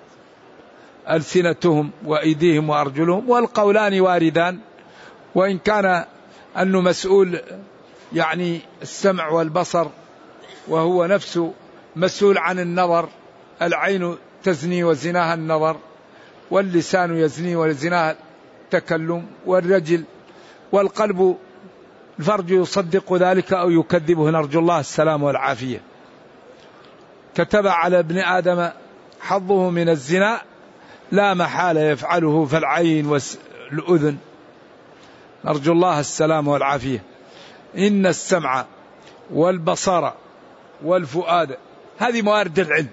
ألسنتهم وأيديهم وأرجلهم، والقولان واردان، وإن كان أنه مسؤول يعني السمع والبصر وهو نفسه مسؤول عن النظر، العين تزني وزناها النظر، واللسان يزني وزناها التكلم، والرجل والقلب الفرج يصدق ذلك أو يكذبه، نرجو الله السلام والعافية. كتب على ابن آدم حظه من الزنا لا محالة يفعله، فالعين والأذن، نرجو الله السلام والعافية. إن السمع والبصر والفؤاد، هذه موارد العلم.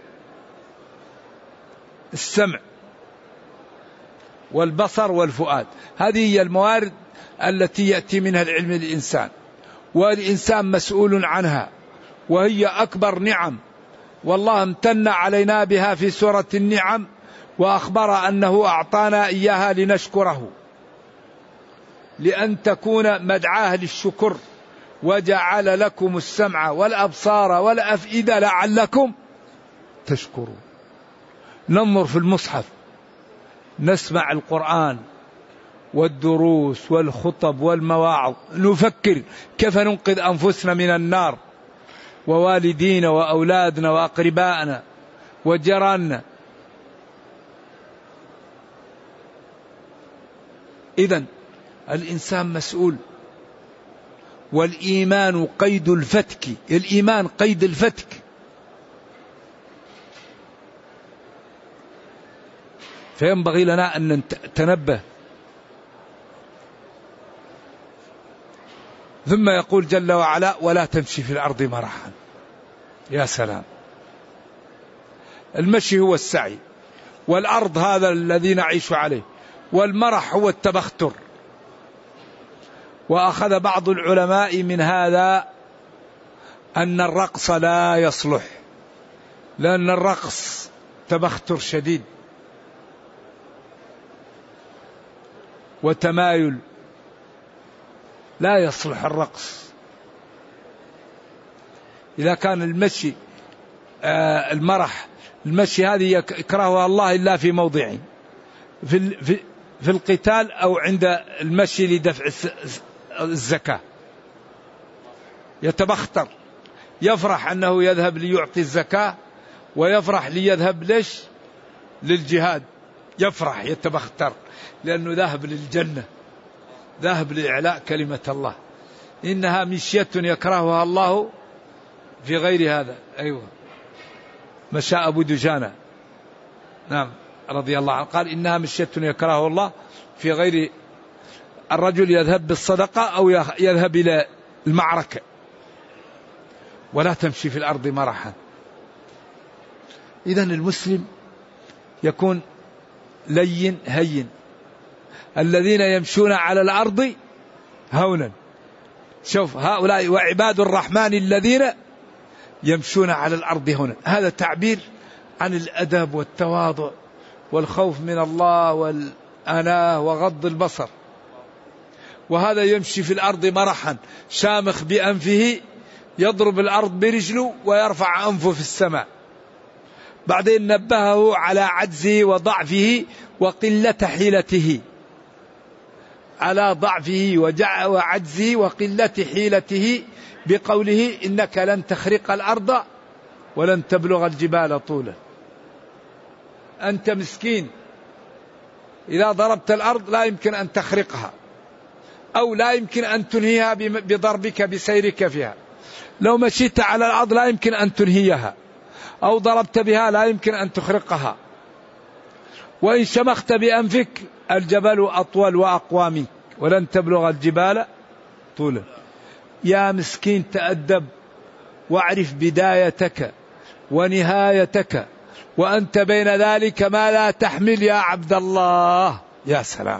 السمع والبصر والفؤاد هذه هي الموارد التي يأتي منها العلم الإنسان، والإنسان مسؤول عنها، وهي أكبر نعم، والله امتن علينا بها في سورة النعم، وأخبر أنه أعطانا إياها لنشكره، لأن تكون مدعاة للشكر. وجعل لكم السمع والأبصار والأفئدة لعلكم تشكرون. ننظر في المصحف، نسمع القرآن والدروس والخطب والمواعظ، نفكر كيف ننقذ أنفسنا من النار، ووالدينا وأولادنا وأقربائنا وجيراننا. إذن الإنسان مسؤول. والإيمان قيد الفتك، الإيمان قيد الفتك. فينبغي لنا أن نتنبه ثم يقول جل وعلا ولا تمشي في الأرض مرحا. يا سلام. المشي هو السعي، والأرض هذا الذي نعيش عليه، والمرح هو التبختر. وأخذ بعض العلماء من هذا أن الرقص لا يصلح، لأن الرقص تبختر شديد وتمايل، لا يصلح الرقص. إذا كان المشي آه المرح، المشي هذه يكرهها الله إلا في موضعين، في, في, في القتال أو عند المشي لدفع الزكاة. يتبختر، يفرح أنه يذهب ليعطي الزكاة، ويفرح ليذهب ليش للجهاد، يفرح يتبختر لأنه ذاهب للجنة، ذاهب لإعلاء كلمة الله. إنها مشية يكرهها الله في غير هذا. أيوة، مشى أبو دجانة نعم رضي الله عنه قال إنها مشية يكرهها الله في غير، الرجل يذهب بالصدقة أو يذهب إلى المعركة. ولا تمشي في الأرض مرحا. إذن المسلم يكون لين هين. الذين يمشون على الأرض هونا، شوف هؤلاء وعباد الرحمن الذين يمشون على الأرض هونا، هذا تعبير عن الأدب والتواضع والخوف من الله والأناة وغض البصر. وهذا يمشي في الأرض مرحا شامخ بأنفه، يضرب الأرض برجله ويرفع أنفه في السماء. بعدين نبهه على عجزه وضعفه وقلة حيلته، على ضعفه وعجزه وقلة حيلته بقوله إنك لن تخرق الأرض ولن تبلغ الجبال طولا. أنت مسكين، إذا ضربت الأرض لا يمكن أن تخرقها، أو لا يمكن أن تنهيها بضربك بسيرك فيها. لو مشيت على الأرض لا يمكن أن تنهيها، أو ضربت بها لا يمكن أن تخرقها. وإن شمخت بأنفك الجبل أطول وأقوى منك ولن تبلغ الجبال طولا. يا مسكين تأدب واعرف بدايتك ونهايتك، وأنت بين ذلك ما لا تحمل يا عبد الله. يا سلام.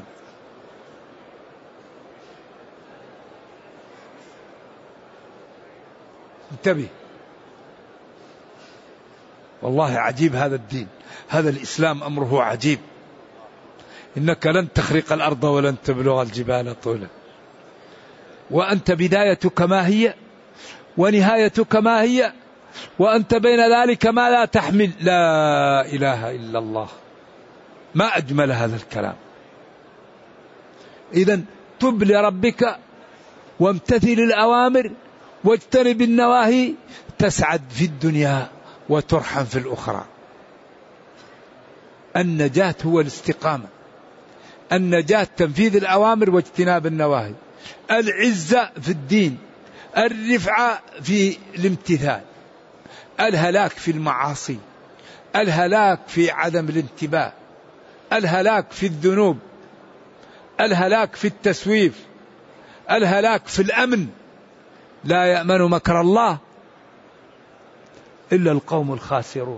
انتبه، والله عجيب هذا الدين، هذا الإسلام أمره عجيب. إنك لن تخرق الأرض ولن تبلغ الجبال طولا، وأنت بدايتك ما هي ونهايتك ما هي، وأنت بين ذلك ما لا تحمل. لا إله إلا الله. ما أجمل هذا الكلام. إذن تب لربك وامتثل الأوامر واجتنب النواهي، تسعد في الدنيا وترحم في الأخرى. النجاة هو الاستقامة، النجاة تنفيذ الأوامر واجتناب النواهي، العزة في الدين، الرفعة في الامتثال، الهلاك في المعاصي، الهلاك في عدم الانتباه، الهلاك في الذنوب، الهلاك في التسويف، الهلاك في الأمن. لا يأمن مكر الله إلا القوم الخاسرون.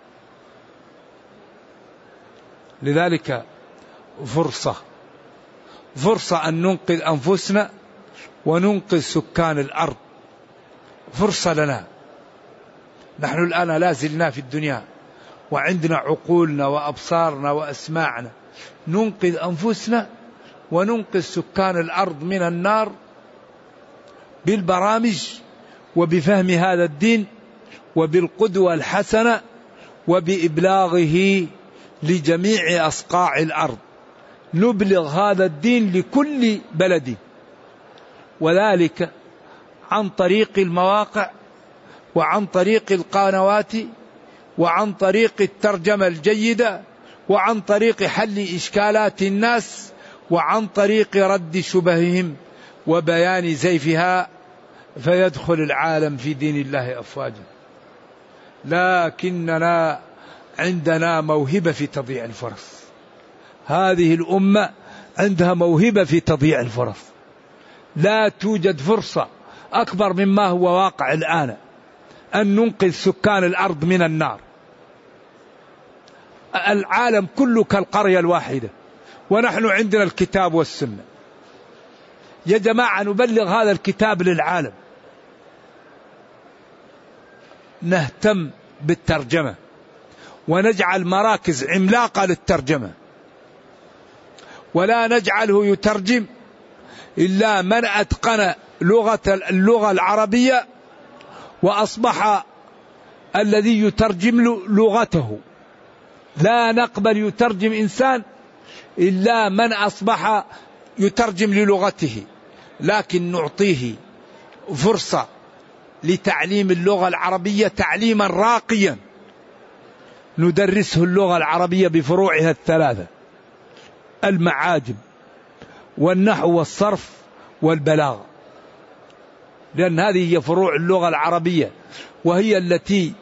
لذلك فرصة فرصة أن ننقذ أنفسنا وننقذ سكان الأرض. فرصة لنا. نحن الآن لا زلنا في الدنيا وعندنا عقولنا وأبصارنا وأسماعنا، ننقذ أنفسنا وننقذ سكان الأرض من النار بالبرامج وبفهم هذا الدين وبالقدوة الحسنة وبإبلاغه لجميع أصقاع الأرض. نبلغ هذا الدين لكل بلد، وذلك عن طريق المواقع وعن طريق القنوات وعن طريق الترجمة الجيدة وعن طريق حل إشكالات الناس وعن طريق رد شبههم وبيان زيفها، فيدخل العالم في دين الله أفواجا. لكننا عندنا موهبة في تضييع الفرص. هذه الأمة عندها موهبة في تضييع الفرص. لا توجد فرصة أكبر مما هو واقع الآن أن ننقذ سكان الأرض من النار. العالم كله كالقرية الواحدة، ونحن عندنا الكتاب والسنة. يا جماعة نبلغ هذا الكتاب للعالم، نهتم بالترجمة ونجعل مراكز عملاقة للترجمة، ولا نجعله يترجم إلا من أتقن لغة اللغة العربية وأصبح الذي يترجم لغته. لا نقبل يترجم إنسان إلا من أصبح يترجم للغته، لكن نعطيه فرصة لتعليم اللغة العربية تعليما راقيا، ندرسه اللغة العربية بفروعها الثلاثة: المعاجم والنحو والصرف والبلاغة، لأن هذه هي فروع اللغة العربية، وهي التي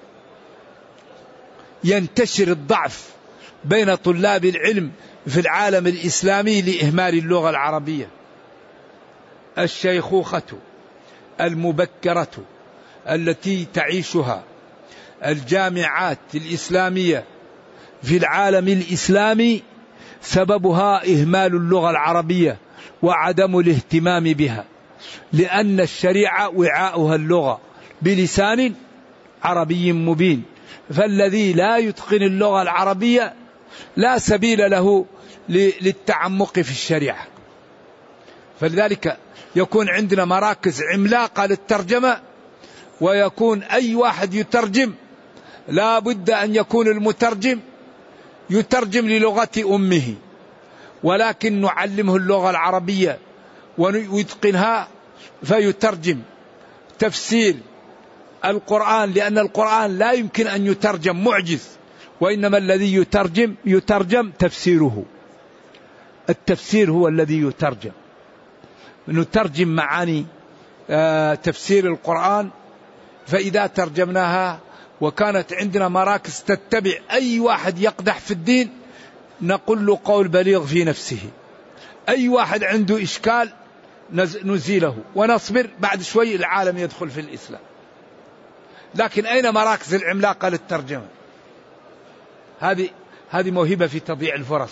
ينتشر الضعف بين طلاب العلم في العالم الإسلامي لإهمال اللغة العربية. الشيخوخة المبكرة التي تعيشها الجامعات الإسلامية في العالم الإسلامي سببها إهمال اللغة العربية وعدم الاهتمام بها، لأن الشريعة وعاؤها اللغة بلسان عربي مبين، فالذي لا يتقن اللغة العربية لا سبيل له للتعمق في الشريعة. فلذلك يكون عندنا مراكز عملاقة للترجمة، ويكون أي واحد يترجم لا بد أن يكون المترجم يترجم للغة أمه، ولكن نعلمه اللغة العربية ويتقنها فيترجم تفسير القرآن، لأن القرآن لا يمكن أن يترجم معجز، وإنما الذي يترجم يترجم تفسيره. التفسير هو الذي يترجم. نترجم معاني تفسير القرآن، فإذا ترجمناها وكانت عندنا مراكز تتبع أي واحد يقدح في الدين نقول له قول بليغ في نفسه، أي واحد عنده إشكال نزيله ونصبر، بعد شوي العالم يدخل في الإسلام. لكن أين مراكز العملاقة للترجمة؟ هذه هذه موهبة في تضييع الفرص.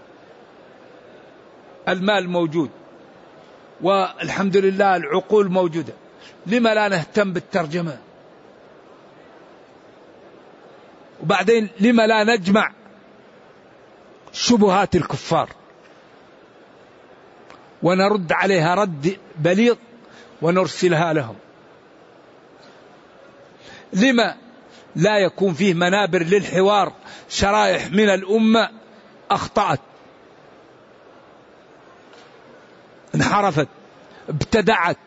المال موجود والحمد لله العقول موجودة، لما لا نهتم بالترجمة؟ وبعدين لما لا نجمع شبهات الكفار ونرد عليها رد بليغ ونرسلها لهم؟ لما لا يكون فيه منابر للحوار؟ شرائح من الأمة أخطأت، انحرفت، ابتدعت.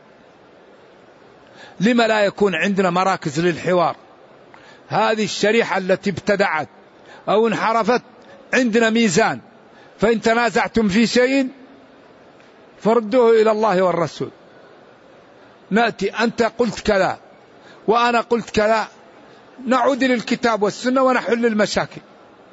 لما لا يكون عندنا مراكز للحوار؟ هذه الشريحة التي ابتدعت أو انحرفت عندنا ميزان، فإن تنازعتم في شيء فردوه إلى الله والرسول. نأتي أنت قلت كذا وأنا قلت كذا، نعود للكتاب والسنة ونحل المشاكل.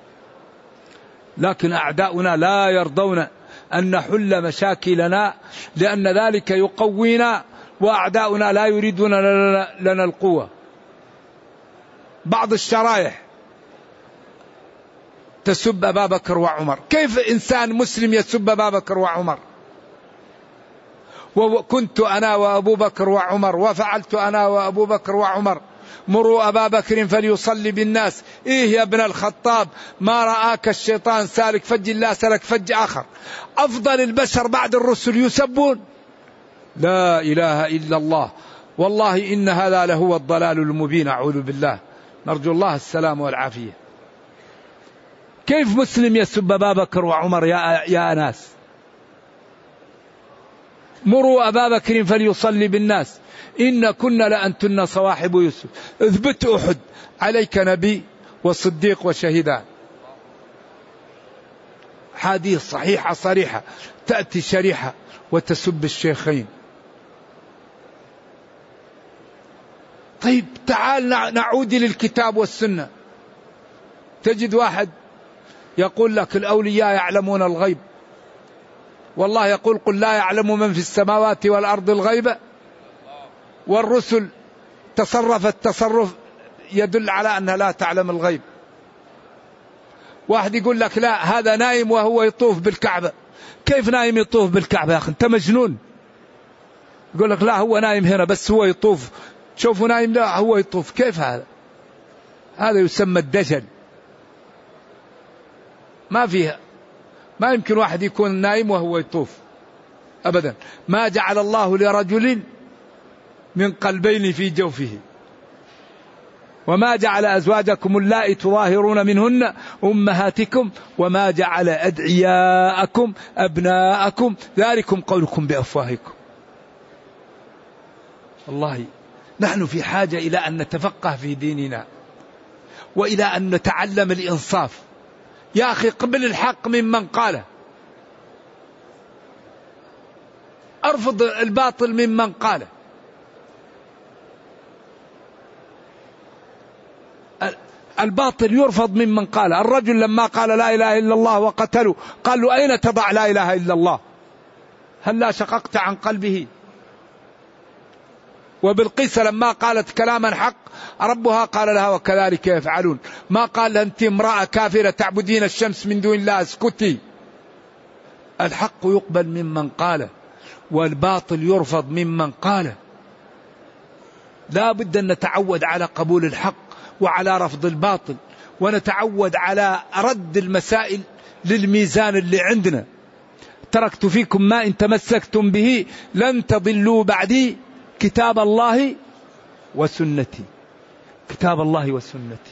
لكن أعداؤنا لا يرضون أن نحل مشاكلنا، لأن ذلك يقوينا، وأعداؤنا لا يريدون لنا القوة. بعض الشرائح تسب أبا بكر وعمر. كيف إنسان مسلم يسب أبا بكر وعمر؟ وكنت أنا وأبو بكر وعمر وفعلت أنا وأبو بكر وعمر، مروا أبا بكر فليصلي بالناس. إيه يا ابن الخطاب، ما رآك الشيطان سالك فج لا سلك فج آخر. أفضل البشر بعد الرسل يسبون؟ لا إله إلا الله. والله إن هذا لهو الضلال المبين، أعوذ بالله، نرجو الله السلام والعافية. كيف مسلم يسب أبا بكر وعمر يا, يا ناس؟ مروا أبا بكر فليصلي بالناس إن كنا لأنتن صواحب يوسف. اثبت أحد عليك نبي وصديق وشهيدان. حديث صحيحة صريحة، تأتي شريحة وتسب الشيخين. طيب تعال نعود للكتاب والسنة. تجد واحد يقول لك الأولياء يعلمون الغيب، والله يقول قل لا يعلم من في السماوات والأرض الغيب، والرسل تصرفت تصرف يدل على أنها لا تعلم الغيب. واحد يقول لك لا هذا نايم وهو يطوف بالكعبة. كيف نايم يطوف بالكعبة يا أخي أنت مجنون؟ يقول لك لا هو نايم هنا بس هو يطوف، شوفوا نايم لا هو يطوف. كيف هذا؟ هذا يسمى الدجل. ما فيها، ما يمكن واحد يكون نايم وهو يطوف أبدا. ما جعل الله لرجل من قلبين في جوفه، وما جعل أزواجكم اللائي تظاهرون منهن أمهاتكم وما جعل أدعياءكم أبناءكم ذلكم قولكم بأفواهكم. والله نحن في حاجة إلى أن نتفقه في ديننا وإلى أن نتعلم الإنصاف. يا أخي قبل الحق ممن قاله، أرفض الباطل ممن قاله. الباطل يرفض ممن قال. الرجل لما قال لا إله إلا الله وقتله قال له أين تضع لا إله إلا الله؟ هل لا شققت عن قلبه؟ وبالقيس لما قالت كلاما حق ربها قال لها وكذلك يفعلون. ما قال لها أنت امرأة كافرة تعبدين الشمس من دون الله اسكتي. الحق يقبل ممن قاله والباطل يرفض ممن قاله. لا بد أن نتعود على قبول الحق وعلى رفض الباطل، ونتعود على رد المسائل للميزان اللي عندنا. تركت فيكم ما إن تمسكتم به لن تضلوا بعدي كتاب الله وسنتي. كتاب الله وسنتي.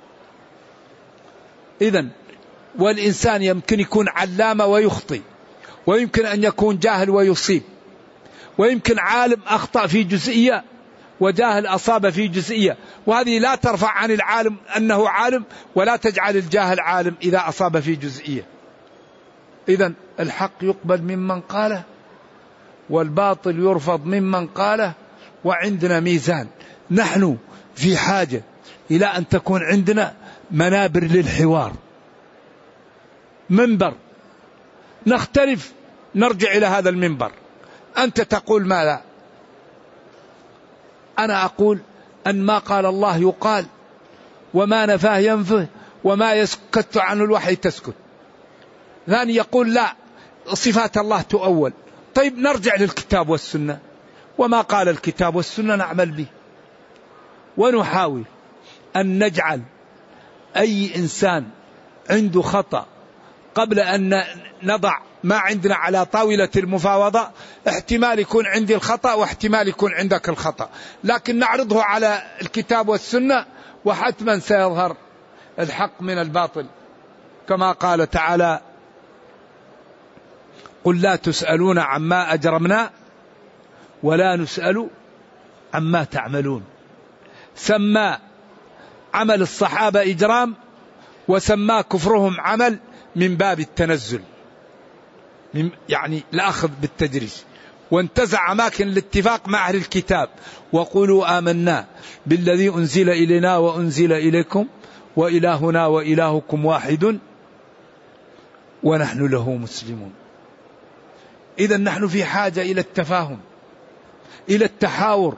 إذن والإنسان يمكن يكون علامة ويخطئ، ويمكن أن يكون جاهل ويصيب، ويمكن عالم أخطأ في جزئية وجاهل أصاب في جزئية، وهذه لا ترفع عن العالم أنه عالم ولا تجعل الجاهل عالم إذا أصاب في جزئية. إذن الحق يقبل ممن قاله والباطل يرفض ممن قاله، وعندنا ميزان. نحن في حاجة إلى أن تكون عندنا منابر للحوار، منبر نختلف نرجع إلى هذا المنبر. أنت تقول ماذا؟ أنا أقول أن ما قال الله يقال، وما نفاه ينفه، وما يسكت عن الوحي تسكت. ثاني يقول لا صفات الله تؤول. طيب نرجع للكتاب والسنة، وما قال الكتاب والسنة نعمل به، ونحاول أن نجعل أي إنسان عنده خطأ قبل أن نضع ما عندنا على طاولة المفاوضة. احتمال يكون عندي الخطأ واحتمال يكون عندك الخطأ، لكن نعرضه على الكتاب والسنة وحتما سيظهر الحق من الباطل، كما قال تعالى قل لا تسألون عما أجرمنا ولا نسأل عما تعملون. سمى عمل الصحابة إجرام، وسمى كفرهم عمل من باب التنزل، يعني الأخذ بالتدريج، وانتزع أماكن الاتفاق مع أهل الكتاب. وقولوا آمنا بالذي أنزل إلينا وأنزل إليكم وإلهنا وإلهكم واحد ونحن له مسلمون. إذا نحن في حاجة إلى التفاهم، إلى التحاور،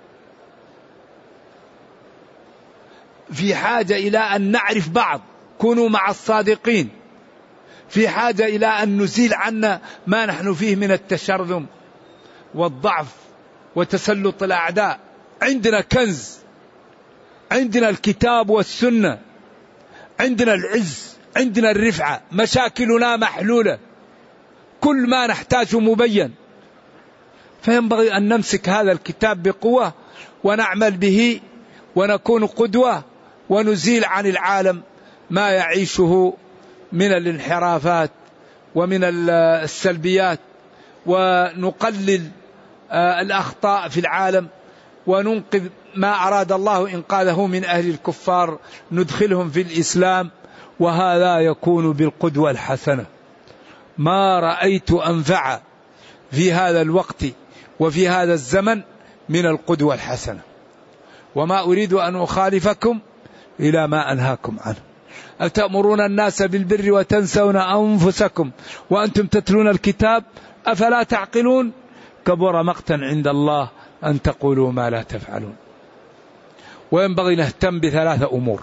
في حاجة إلى أن نعرف بعض، كونوا مع الصادقين. في حاجة إلى أن نزيل عنا ما نحن فيه من التشرذم والضعف وتسلط الأعداء. عندنا كنز، عندنا الكتاب والسنة، عندنا العز، عندنا الرفعة، مشاكلنا محلولة، كل ما نحتاجه مبين. فينبغي أن نمسك هذا الكتاب بقوة ونعمل به ونكون قدوة، ونزيل عن العالم ما يعيشه من الانحرافات ومن السلبيات، ونقلل الأخطاء في العالم، وننقذ ما أراد الله إنقاذه من أهل الكفار ندخلهم في الإسلام. وهذا يكون بالقدوة الحسنة. ما رأيت أنفع في هذا الوقت وفي هذا الزمن من القدوة الحسنة، وما أريد أن أخالفكم إلى ما أنهاكم عنه. أتأمرون الناس بالبر وتنسون أنفسكم وأنتم تتلون الكتاب أفلا تعقلون كبر مقتا عند الله أن تقولوا ما لا تفعلون. وينبغي نهتم بثلاثة أمور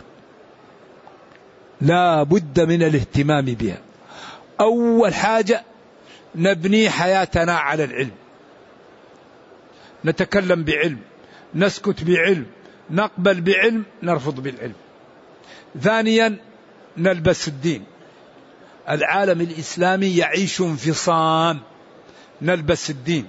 لا بد من الاهتمام بها. أول حاجة نبني حياتنا على العلم، نتكلم بعلم، نسكت بعلم، نقبل بعلم، نرفض بالعلم. ثانيا نلبس الدين. العالم الإسلامي يعيش انفصام، نلبس الدين،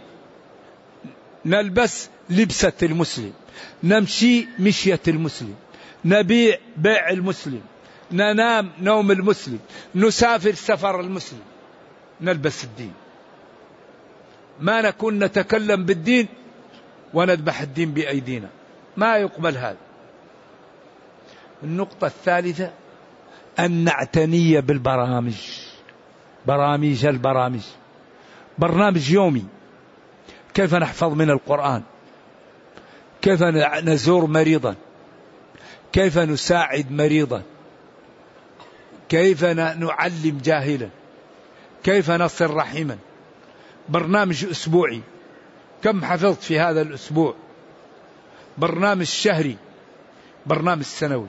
نلبس لبسة المسلم، نمشي مشية المسلم، نبيع بيع المسلم، ننام نوم المسلم، نسافر سفر المسلم، نلبس الدين. ما نكون نتكلم بالدين ونذبح الدين بأيدينا، ما يقبل هذا. النقطة الثالثة أن نعتني بالبرامج، برامج البرامج، برنامج يومي كيف نحفظ من القرآن، كيف نزور مريضا، كيف نساعد مريضا، كيف نعلم جاهلا، كيف نصل رحما. برنامج أسبوعي كم حفظت في هذا الأسبوع، برنامج شهري، برنامج سنوي.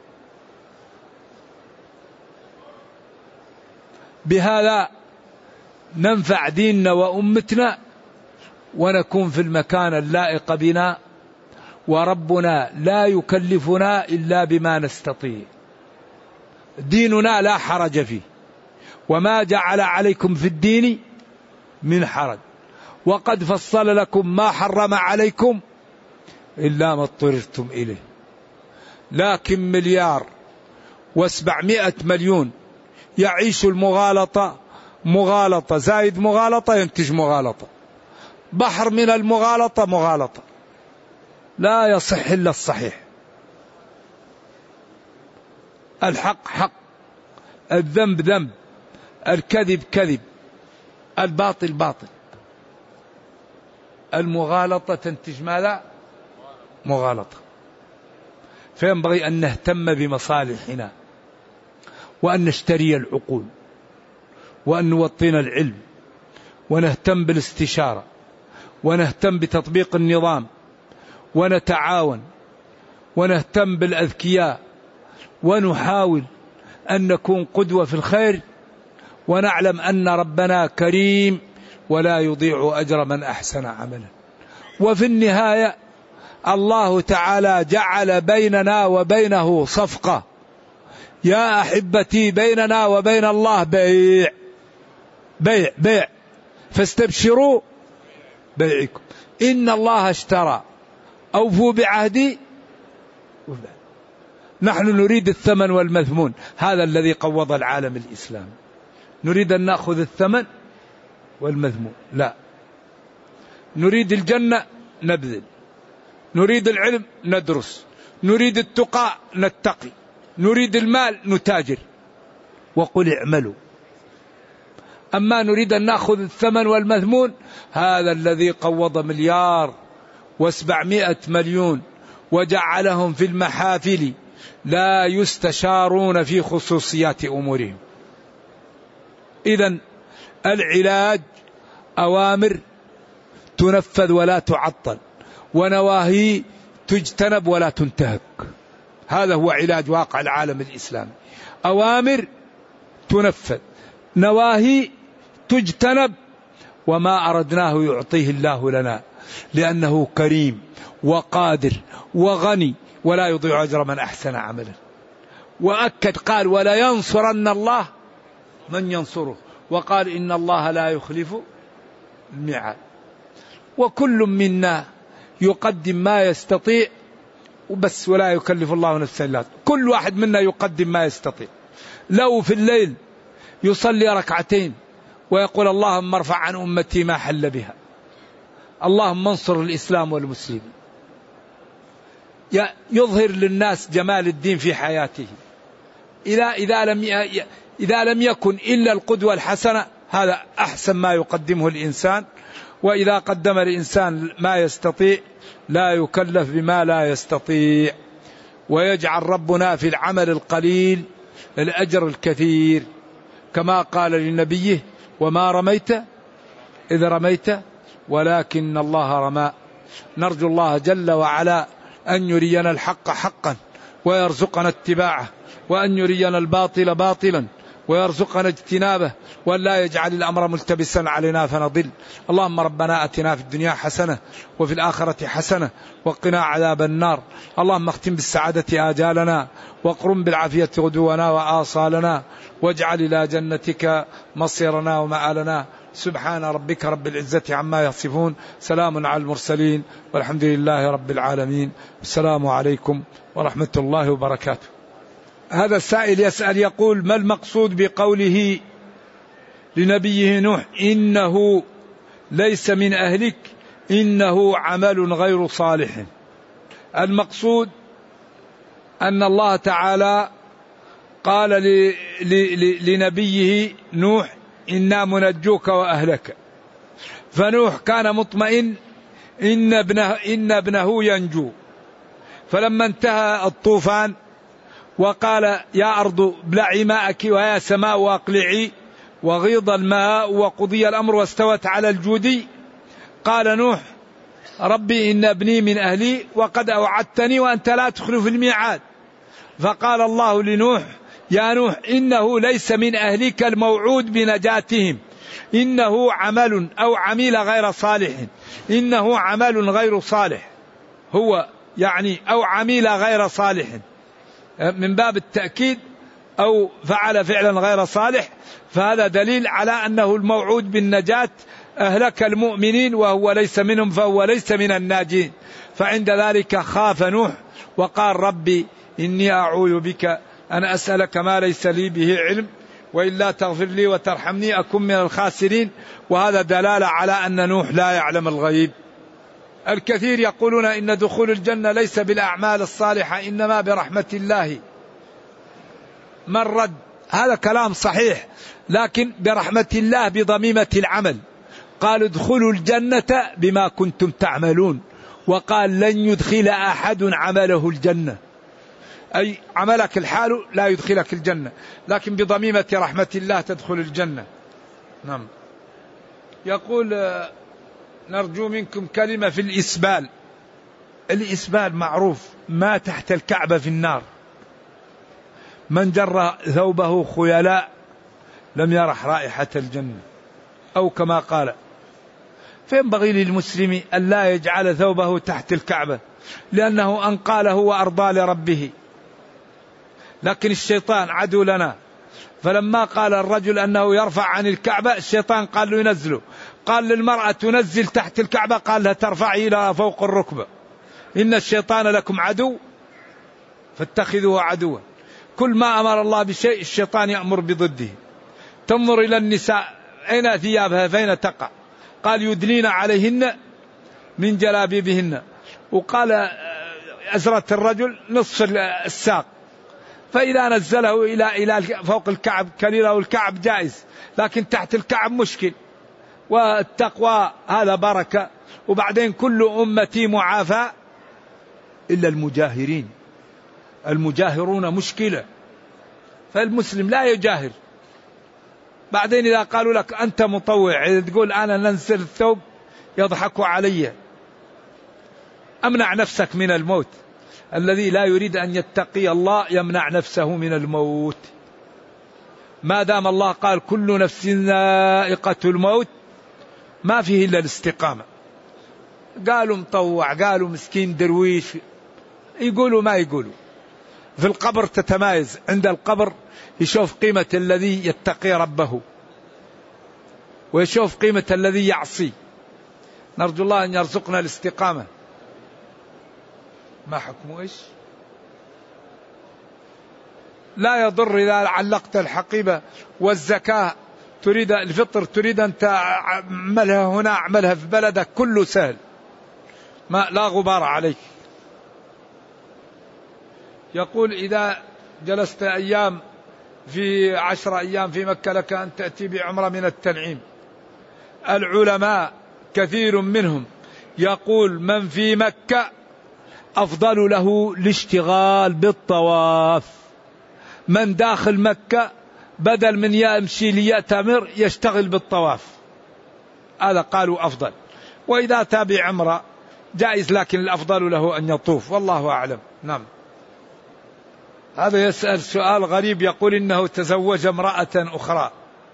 بهذا ننفع ديننا وأمتنا ونكون في المكان اللائق بنا، وربنا لا يكلفنا إلا بما نستطيع. ديننا لا حرج فيه، وما جعل عليكم في الدين من حرج، وقد فصل لكم ما حرم عليكم إلا ما اضطررتم إليه. لكن مليار وسبعمائة مليون يعيش المغالطة، مغالطة زائد مغالطة ينتج مغالطة، بحر من المغالطة مغالطة، لا يصح إلا الصحيح. الحق حق، الذنب ذنب، الكذب كذب، الباطل باطل. المغالطة تنتج ماذا؟ مغالطة. فينبغي أن نهتم بمصالحنا، وأن نشتري العقول، وأن نوطن العلم، ونهتم بالاستشارة، ونهتم بتطبيق النظام، ونتعاون، ونهتم بالأذكياء، ونحاول أن نكون قدوة في الخير، ونعلم أن ربنا كريم ولا يضيع أجر من أحسن عملا. وفي النهاية الله تعالى جعل بيننا وبينه صفقة. يا أحبتي بيننا وبين الله بيع بيع بيع فاستبشروا بيعكم إن الله اشترى أوفوا بعهدي. نحن نريد الثمن والمثمون، هذا الذي قوض العالم الإسلامي. نريد أن نأخذ الثمن والمذموم؟ لا. نريد الجنة نبذل، نريد العلم ندرس، نريد التقى نتقي، نريد المال نتاجر. وقل اعملوا. أما نريد أن نأخذ الثمن والمذمون، هذا الذي قوض مليار وسبعمائة مليون وجعلهم في المحافل لا يستشارون في خصوصيات أمورهم. إذن العلاج أوامر تنفذ ولا تعطل، ونواهي تجتنب ولا تنتهك. هذا هو علاج واقع العالم الإسلامي. أوامر تنفذ، نواهي تجتنب، وما أردناه يعطيه الله لنا، لأنه كريم وقادر وغني ولا يضيع أجر من أحسن عملا. وأكد قال ولا ينصرن الله من ينصره، وقال إن الله لا يخلف الميعاد. وكل منا يقدم ما يستطيع وبس، ولا يكلف الله نفسا إلا وسعها. كل واحد منا يقدم ما يستطيع. لو في الليل يصلي ركعتين ويقول اللهم ارفع عن أمتي ما حل بها، اللهم انصر الإسلام والمسلمين، يظهر للناس جمال الدين في حياته. إذا إذا لم إذا لم يكن إلا القدوة الحسنة، هذا أحسن ما يقدمه الإنسان. وإذا قدم الإنسان ما يستطيع لا يكلف بما لا يستطيع. ويجعل ربنا في العمل القليل الأجر الكثير، كما قال لنبيه: وما رميت إذ رميت ولكن الله رمى. نرجو الله جل وعلا أن يرينا الحق حقا ويرزقنا اتباعه، وأن يرينا الباطل باطلا ويرزقنا اجتنابه، وأن لا يجعل الأمر ملتبسا علينا فنضل. اللهم ربنا أتنا في الدنيا حسنة وفي الآخرة حسنة وقنا عذاب النار. اللهم اختم بالسعادة آجالنا وقرم بالعافية غدونا وآصالنا، واجعل إلى جنتك مصيرنا ومآلنا. سبحان ربك رب العزة عما يصفون، سلام على المرسلين، والحمد لله رب العالمين. السلام عليكم ورحمة الله وبركاته. هذا السائل يسأل يقول: ما المقصود بقوله لنبيه نوح: إنه ليس من أهلك إنه عمل غير صالح؟ المقصود أن الله تعالى قال لنبيه نوح: إنا منجوك وأهلك. فنوح كان مطمئن إن ابنه, إن ابنه ينجو، فلما انتهى الطوفان وقال: يا أرض ابلعي ماءك ويا سماء أقلعي، وغيض الماء وقضي الأمر واستوت على الجودي، قال نوح: ربي إن ابني من أهلي وقد أوعدتني وأنت لا تخلف الميعاد. فقال الله لنوح: يا نوح إنه ليس من أهلك الموعود بنجاتهم، إنه عمل أو عميل غير صالح، إنه عمل غير صالح، هو يعني أو عميل غير صالح من باب التأكيد، أو فعل فعلا غير صالح، فهذا دليل على أنه الموعود بالنجاة. أهلك المؤمنين وهو ليس منهم فهو ليس من الناجين. فعند ذلك خاف نوح وقال: ربي إني أعوذ بك أن أسألك ما ليس لي به علم، وإلا تغفر لي وترحمني أكن من الخاسرين. وهذا دلالة على أن نوح لا يعلم الغيب. الكثير يقولون إن دخول الجنة ليس بالأعمال الصالحة إنما برحمة الله. من رد هذا كلام صحيح، لكن برحمة الله بضميمة العمل. قال: ادخلوا الجنة بما كنتم تعملون، وقال: لن يدخل أحد عمله الجنة، أي عملك الحال لا يدخلك الجنة، لكن بضميمة رحمة الله تدخل الجنة. نعم. يقول: نرجو منكم كلمة في الإسبال. الإسبال معروف، ما تحت الكعبة في النار. من جر ثوبه خيلاء لم يرح رائحة الجنة، أو كما قال. فينبغي للمسلم أن لا يجعل ثوبه تحت الكعبة، لأنه أنقى له وأرضى لربه. لكن الشيطان عدو لنا، فلما قال الرجل أنه يرفع عن الكعبة، الشيطان قال له ينزله. قال للمرأة تنزل تحت الكعبة، قال لها ترفعي إلى فوق الركبة. إن الشيطان لكم عدو فاتخذوه عدوا. كل ما أمر الله بشيء الشيطان يأمر بضده. تنظر إلى النساء أين ثيابها فين تقع؟ قال: يدنين عليهن من جلابيبهن. وقال أزرة الرجل نصف الساق، فإذا نزله إلى إلى فوق الكعب كليله الكعب جائز، لكن تحت الكعب مشكل. والتقوى هذا بركة. وبعدين كل أمتي معافى إلا المجاهرين. المجاهرون مشكلة، فالمسلم لا يجاهر. بعدين إذا قالوا لك أنت مطوع، إذا تقول أنا ننزل الثوب يضحكوا علي. أمنع نفسك من الموت. الذي لا يريد أن يتقي الله يمنع نفسه من الموت. ما دام الله قال كل نفس ذائقة الموت، ما فيه إلا الاستقامة. قالوا مطوع، قالوا مسكين درويش، يقولوا ما يقولوا. في القبر تتمايز، عند القبر يشوف قيمة الذي يتقي ربه ويشوف قيمة الذي يعصي. نرجو الله أن يرزقنا الاستقامة. ما حكمه إيش؟ لا يضر إذا علقت الحقيبة والزكاة تريد الفطر تريد أن تعملها هنا أعملها في بلدك، كله سهل، ما لا غبار عليك. يقول: إذا جلست أيام في عشر أيام في مكة لك أن تأتي بعمرة من التنعيم. العلماء كثير منهم يقول من في مكة أفضل له الاشتغال بالطواف، من داخل مكة بدل من يمشي ليأتمر يشتغل بالطواف، هذا قالوا أفضل. وإذا تابع عمره جائز، لكن الأفضل له أن يطوف، والله أعلم. نعم. هذا يسأل سؤال غريب، يقول إنه تزوج امرأة أخرى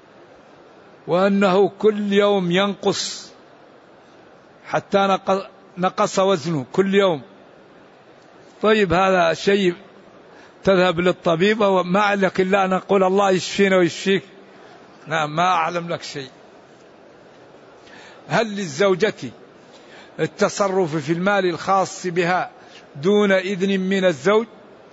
وأنه كل يوم ينقص حتى نقص وزنه كل يوم. طيب هذا شيء تذهب للطبيب وما عليك إلا أن نقول الله يشفينا ويشفيك. نعم، ما أعلم لك شيء. هل للزوجة التصرف في المال الخاص بها دون إذن من الزوج؟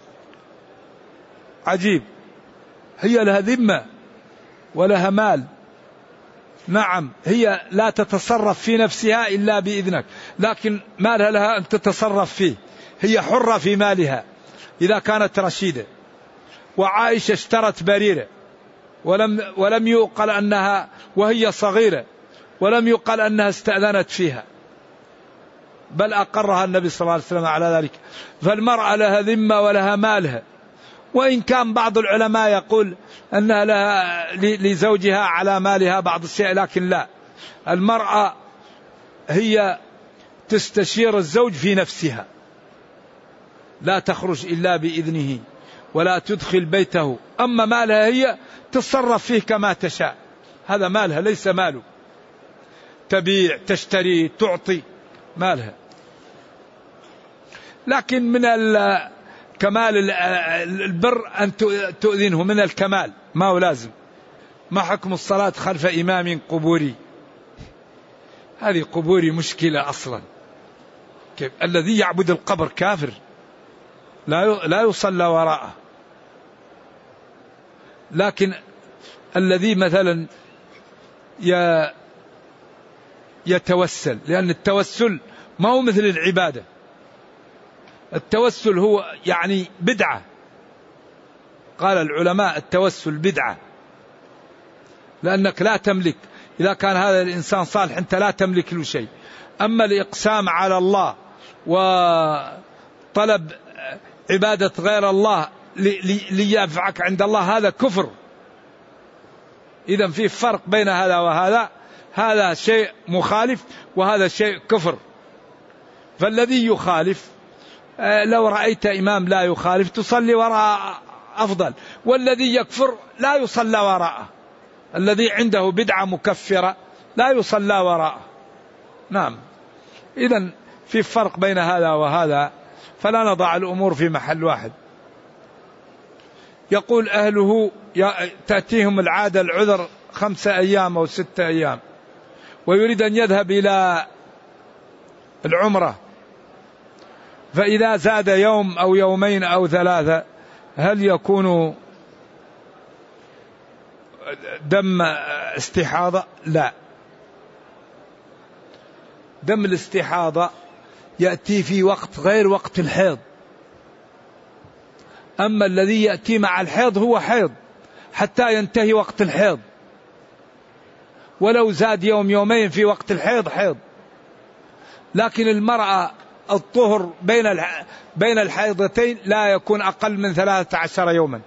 عجيب، هي لها ذمة ولها مال. نعم، هي لا تتصرف في نفسها إلا بإذنك، لكن مالها لها أن تتصرف فيه، هي حرة في مالها إذا كانت رشيدة. وعائشة اشترت بريرة ولم, ولم يقل أنها وهي صغيرة، ولم يقل أنها استأذنت فيها، بل أقرها النبي صلى الله عليه وسلم على ذلك. فالمرأة لها ذمة ولها مالها، وإن كان بعض العلماء يقول أنها لها لزوجها على مالها بعض الشيء، لكن لا، المرأة هي تستشير الزوج في نفسها، لا تخرج إلا بإذنه ولا تدخل بيته. أما مالها هي تتصرف فيه كما تشاء، هذا مالها ليس ماله، تبيع تشتري تعطي، مالها. لكن من كمال البر أن تؤذنه، من الكمال، ما هو لازم. ما حكم الصلاة خلف إمام قبوري؟ هذه قبوري مشكلة أصلا. كيف الذي يعبد القبر كافر، لا لا يصلى وراءه. لكن الذي مثلا يتوسل، لأن التوسل ما هو مثل العبادة، التوسل هو يعني بدعة. قال العلماء التوسل بدعة، لأنك لا تملك، إذا كان هذا الإنسان صالح أنت لا تملك له شيء. أما الإقسام على الله وطلب عبادة غير الله لينفعك عند الله هذا كفر. إذن في فرق بين هذا وهذا، هذا شيء مخالف وهذا شيء كفر. فالذي يخالف لو رأيت إمام لا يخالف تصلي وراء أفضل، والذي يكفر لا يصلى وراءه، الذي عنده بدعة مكفرة لا يصلى وراءه. نعم، إذن في فرق بين هذا وهذا، فلا نضع الأمور في محل واحد. يقول أهله تأتيهم العادة العذر خمسة أيام أو ستة أيام، ويريد أن يذهب إلى العمرة، فإذا زاد يوم أو يومين أو ثلاثة هل يكون دم استحاضة؟ لا، دم الاستحاضة يأتي في وقت غير وقت الحيض، أما الذي يأتي مع الحيض هو حيض حتى ينتهي وقت الحيض، ولو زاد يوم يومين في وقت الحيض حيض. لكن المرأة الطهر بين بين الحيضتين لا يكون أقل من ثلاثة عشر يوما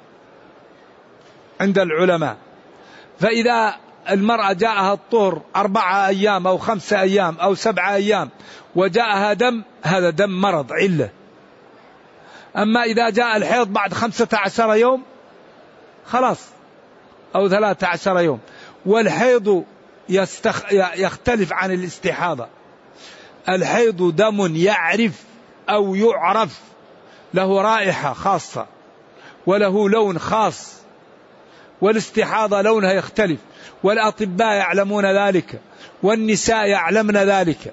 عند العلماء. فإذا المرأة جاءها الطهر أربعة أيام أو خمسة أيام أو سبعة أيام وجاءها دم، هذا دم مرض علة. أما إذا جاء الحيض بعد خمسة عشر يوم خلاص، أو ثلاثة عشر يوم. والحيض يستخ... يختلف عن الاستحاضة. الحيض دم يعرف أو يعرف، له رائحة خاصة وله لون خاص، والاستحاضة لونها يختلف، والأطباء يعلمون ذلك والنساء يعلمن ذلك.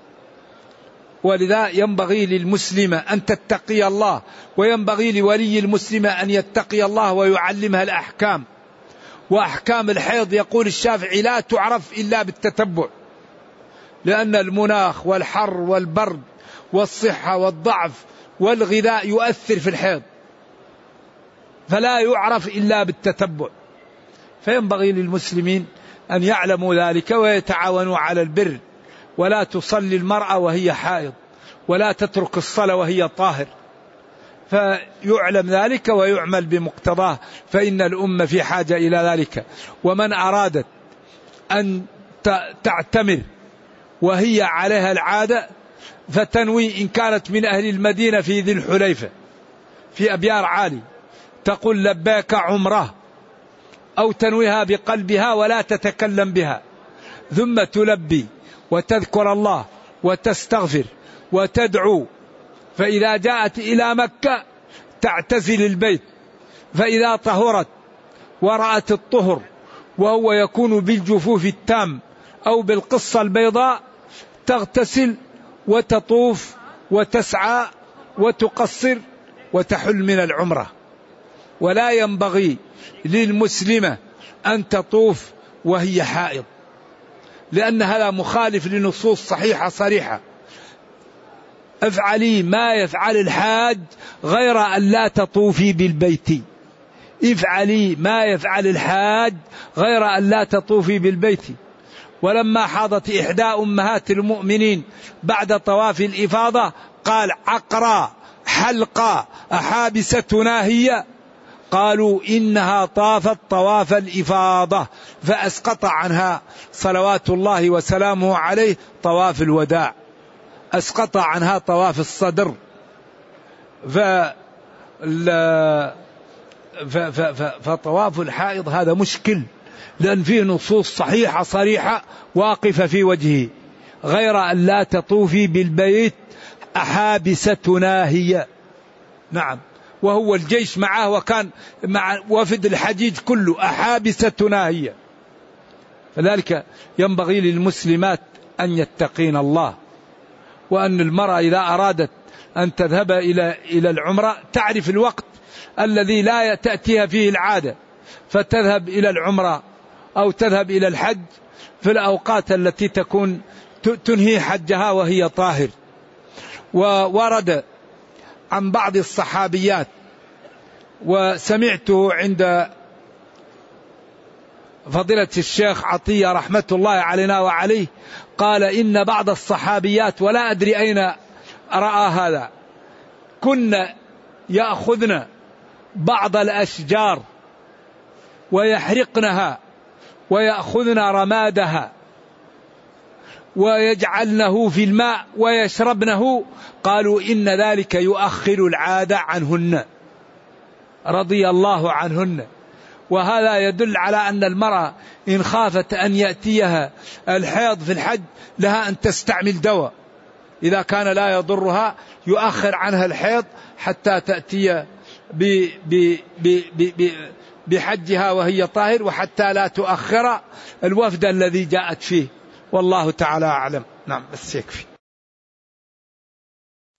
ولذا ينبغي للمسلمة أن تتقي الله، وينبغي لولي المسلمة أن يتقي الله ويعلمها الأحكام. وأحكام الحيض يقول الشافعي لا تعرف إلا بالتتبع، لأن المناخ والحر والبرد والصحة والضعف والغذاء يؤثر في الحيض، فلا يعرف إلا بالتتبع. فينبغي للمسلمين أن يعلموا ذلك ويتعاونوا على البر. ولا تصلي المرأة وهي حائض، ولا تترك الصلاة وهي طاهر، فيعلم ذلك ويعمل بمقتضاه، فإن الأمة في حاجة إلى ذلك. ومن أرادت أن تعتمر وهي عليها العادة فتنوي، إن كانت من أهل المدينة في ذي الحليفة في أبيار عالي تقول لبيك عمره، أو تنويها بقلبها ولا تتكلم بها، ثم تلبي وتذكر الله وتستغفر وتدعو. فإذا جاءت إلى مكة تعتزل البيت، فإذا طهرت ورأت الطهر وهو يكون بالجفوف التام أو بالقصة البيضاء تغتسل وتطوف وتسعى وتقصر وتحل من العمرة. ولا ينبغي للمسلمة أن تطوف وهي حائض، لأن هذا مخالف لنصوص صحيحة صريحة. افعلي ما يفعل الحاج غير أن لا تطوفي بالبيت. افعلي ما يفعل الحاج غير أن لا تطوفي بالبيت. ولما حاضت إحدى أمهات المؤمنين بعد طواف الإفاضة قال عقرى حلقى أحابستنا هي؟ قالوا إنها طافت طواف الإفاضة، فأسقط عنها صلوات الله وسلامه عليه طواف الوداع، أسقط عنها طواف الصدر. ف... ف... ف... ف... فطواف الحائض هذا مشكل، لأن فيه نصوص صحيحة صريحة واقفة في وجهه، غير أن لا تطوفي بالبيت أحابستنا هي. نعم، وهو الجيش معه وكان مع وفد الحجيج كله أحابستنا هي. فذلك ينبغي للمسلمات أن يتقين الله، وأن المرأة إذا أرادت أن تذهب إلى إلى العمرة تعرف الوقت الذي لا تأتيها فيه العادة، فتذهب إلى العمرة أو تذهب إلى الحج في الأوقات التي تكون تنهي حجها وهي طاهر. وورد عن بعض الصحابيات وسمعته عند فضيلة الشيخ عطية رحمة الله علينا وعليه، قال إن بعض الصحابيات، ولا أدري أين رأى هذا، كنا يأخذن بعض الأشجار ويحرقنها ويأخذن رمادها ويجعلنه في الماء ويشربنه، قالوا إن ذلك يؤخر العادة عنهن رضي الله عنهن. وهذا يدل على أن المرأة إن خافت أن يأتيها الحيض في الحج لها أن تستعمل دواء، إذا كان لا يضرها يؤخر عنها الحيض حتى تأتي بحجها وهي طاهر، وحتى لا تؤخر الوفد الذي جاءت فيه. والله تعالى أعلم. نعم بس يكفي.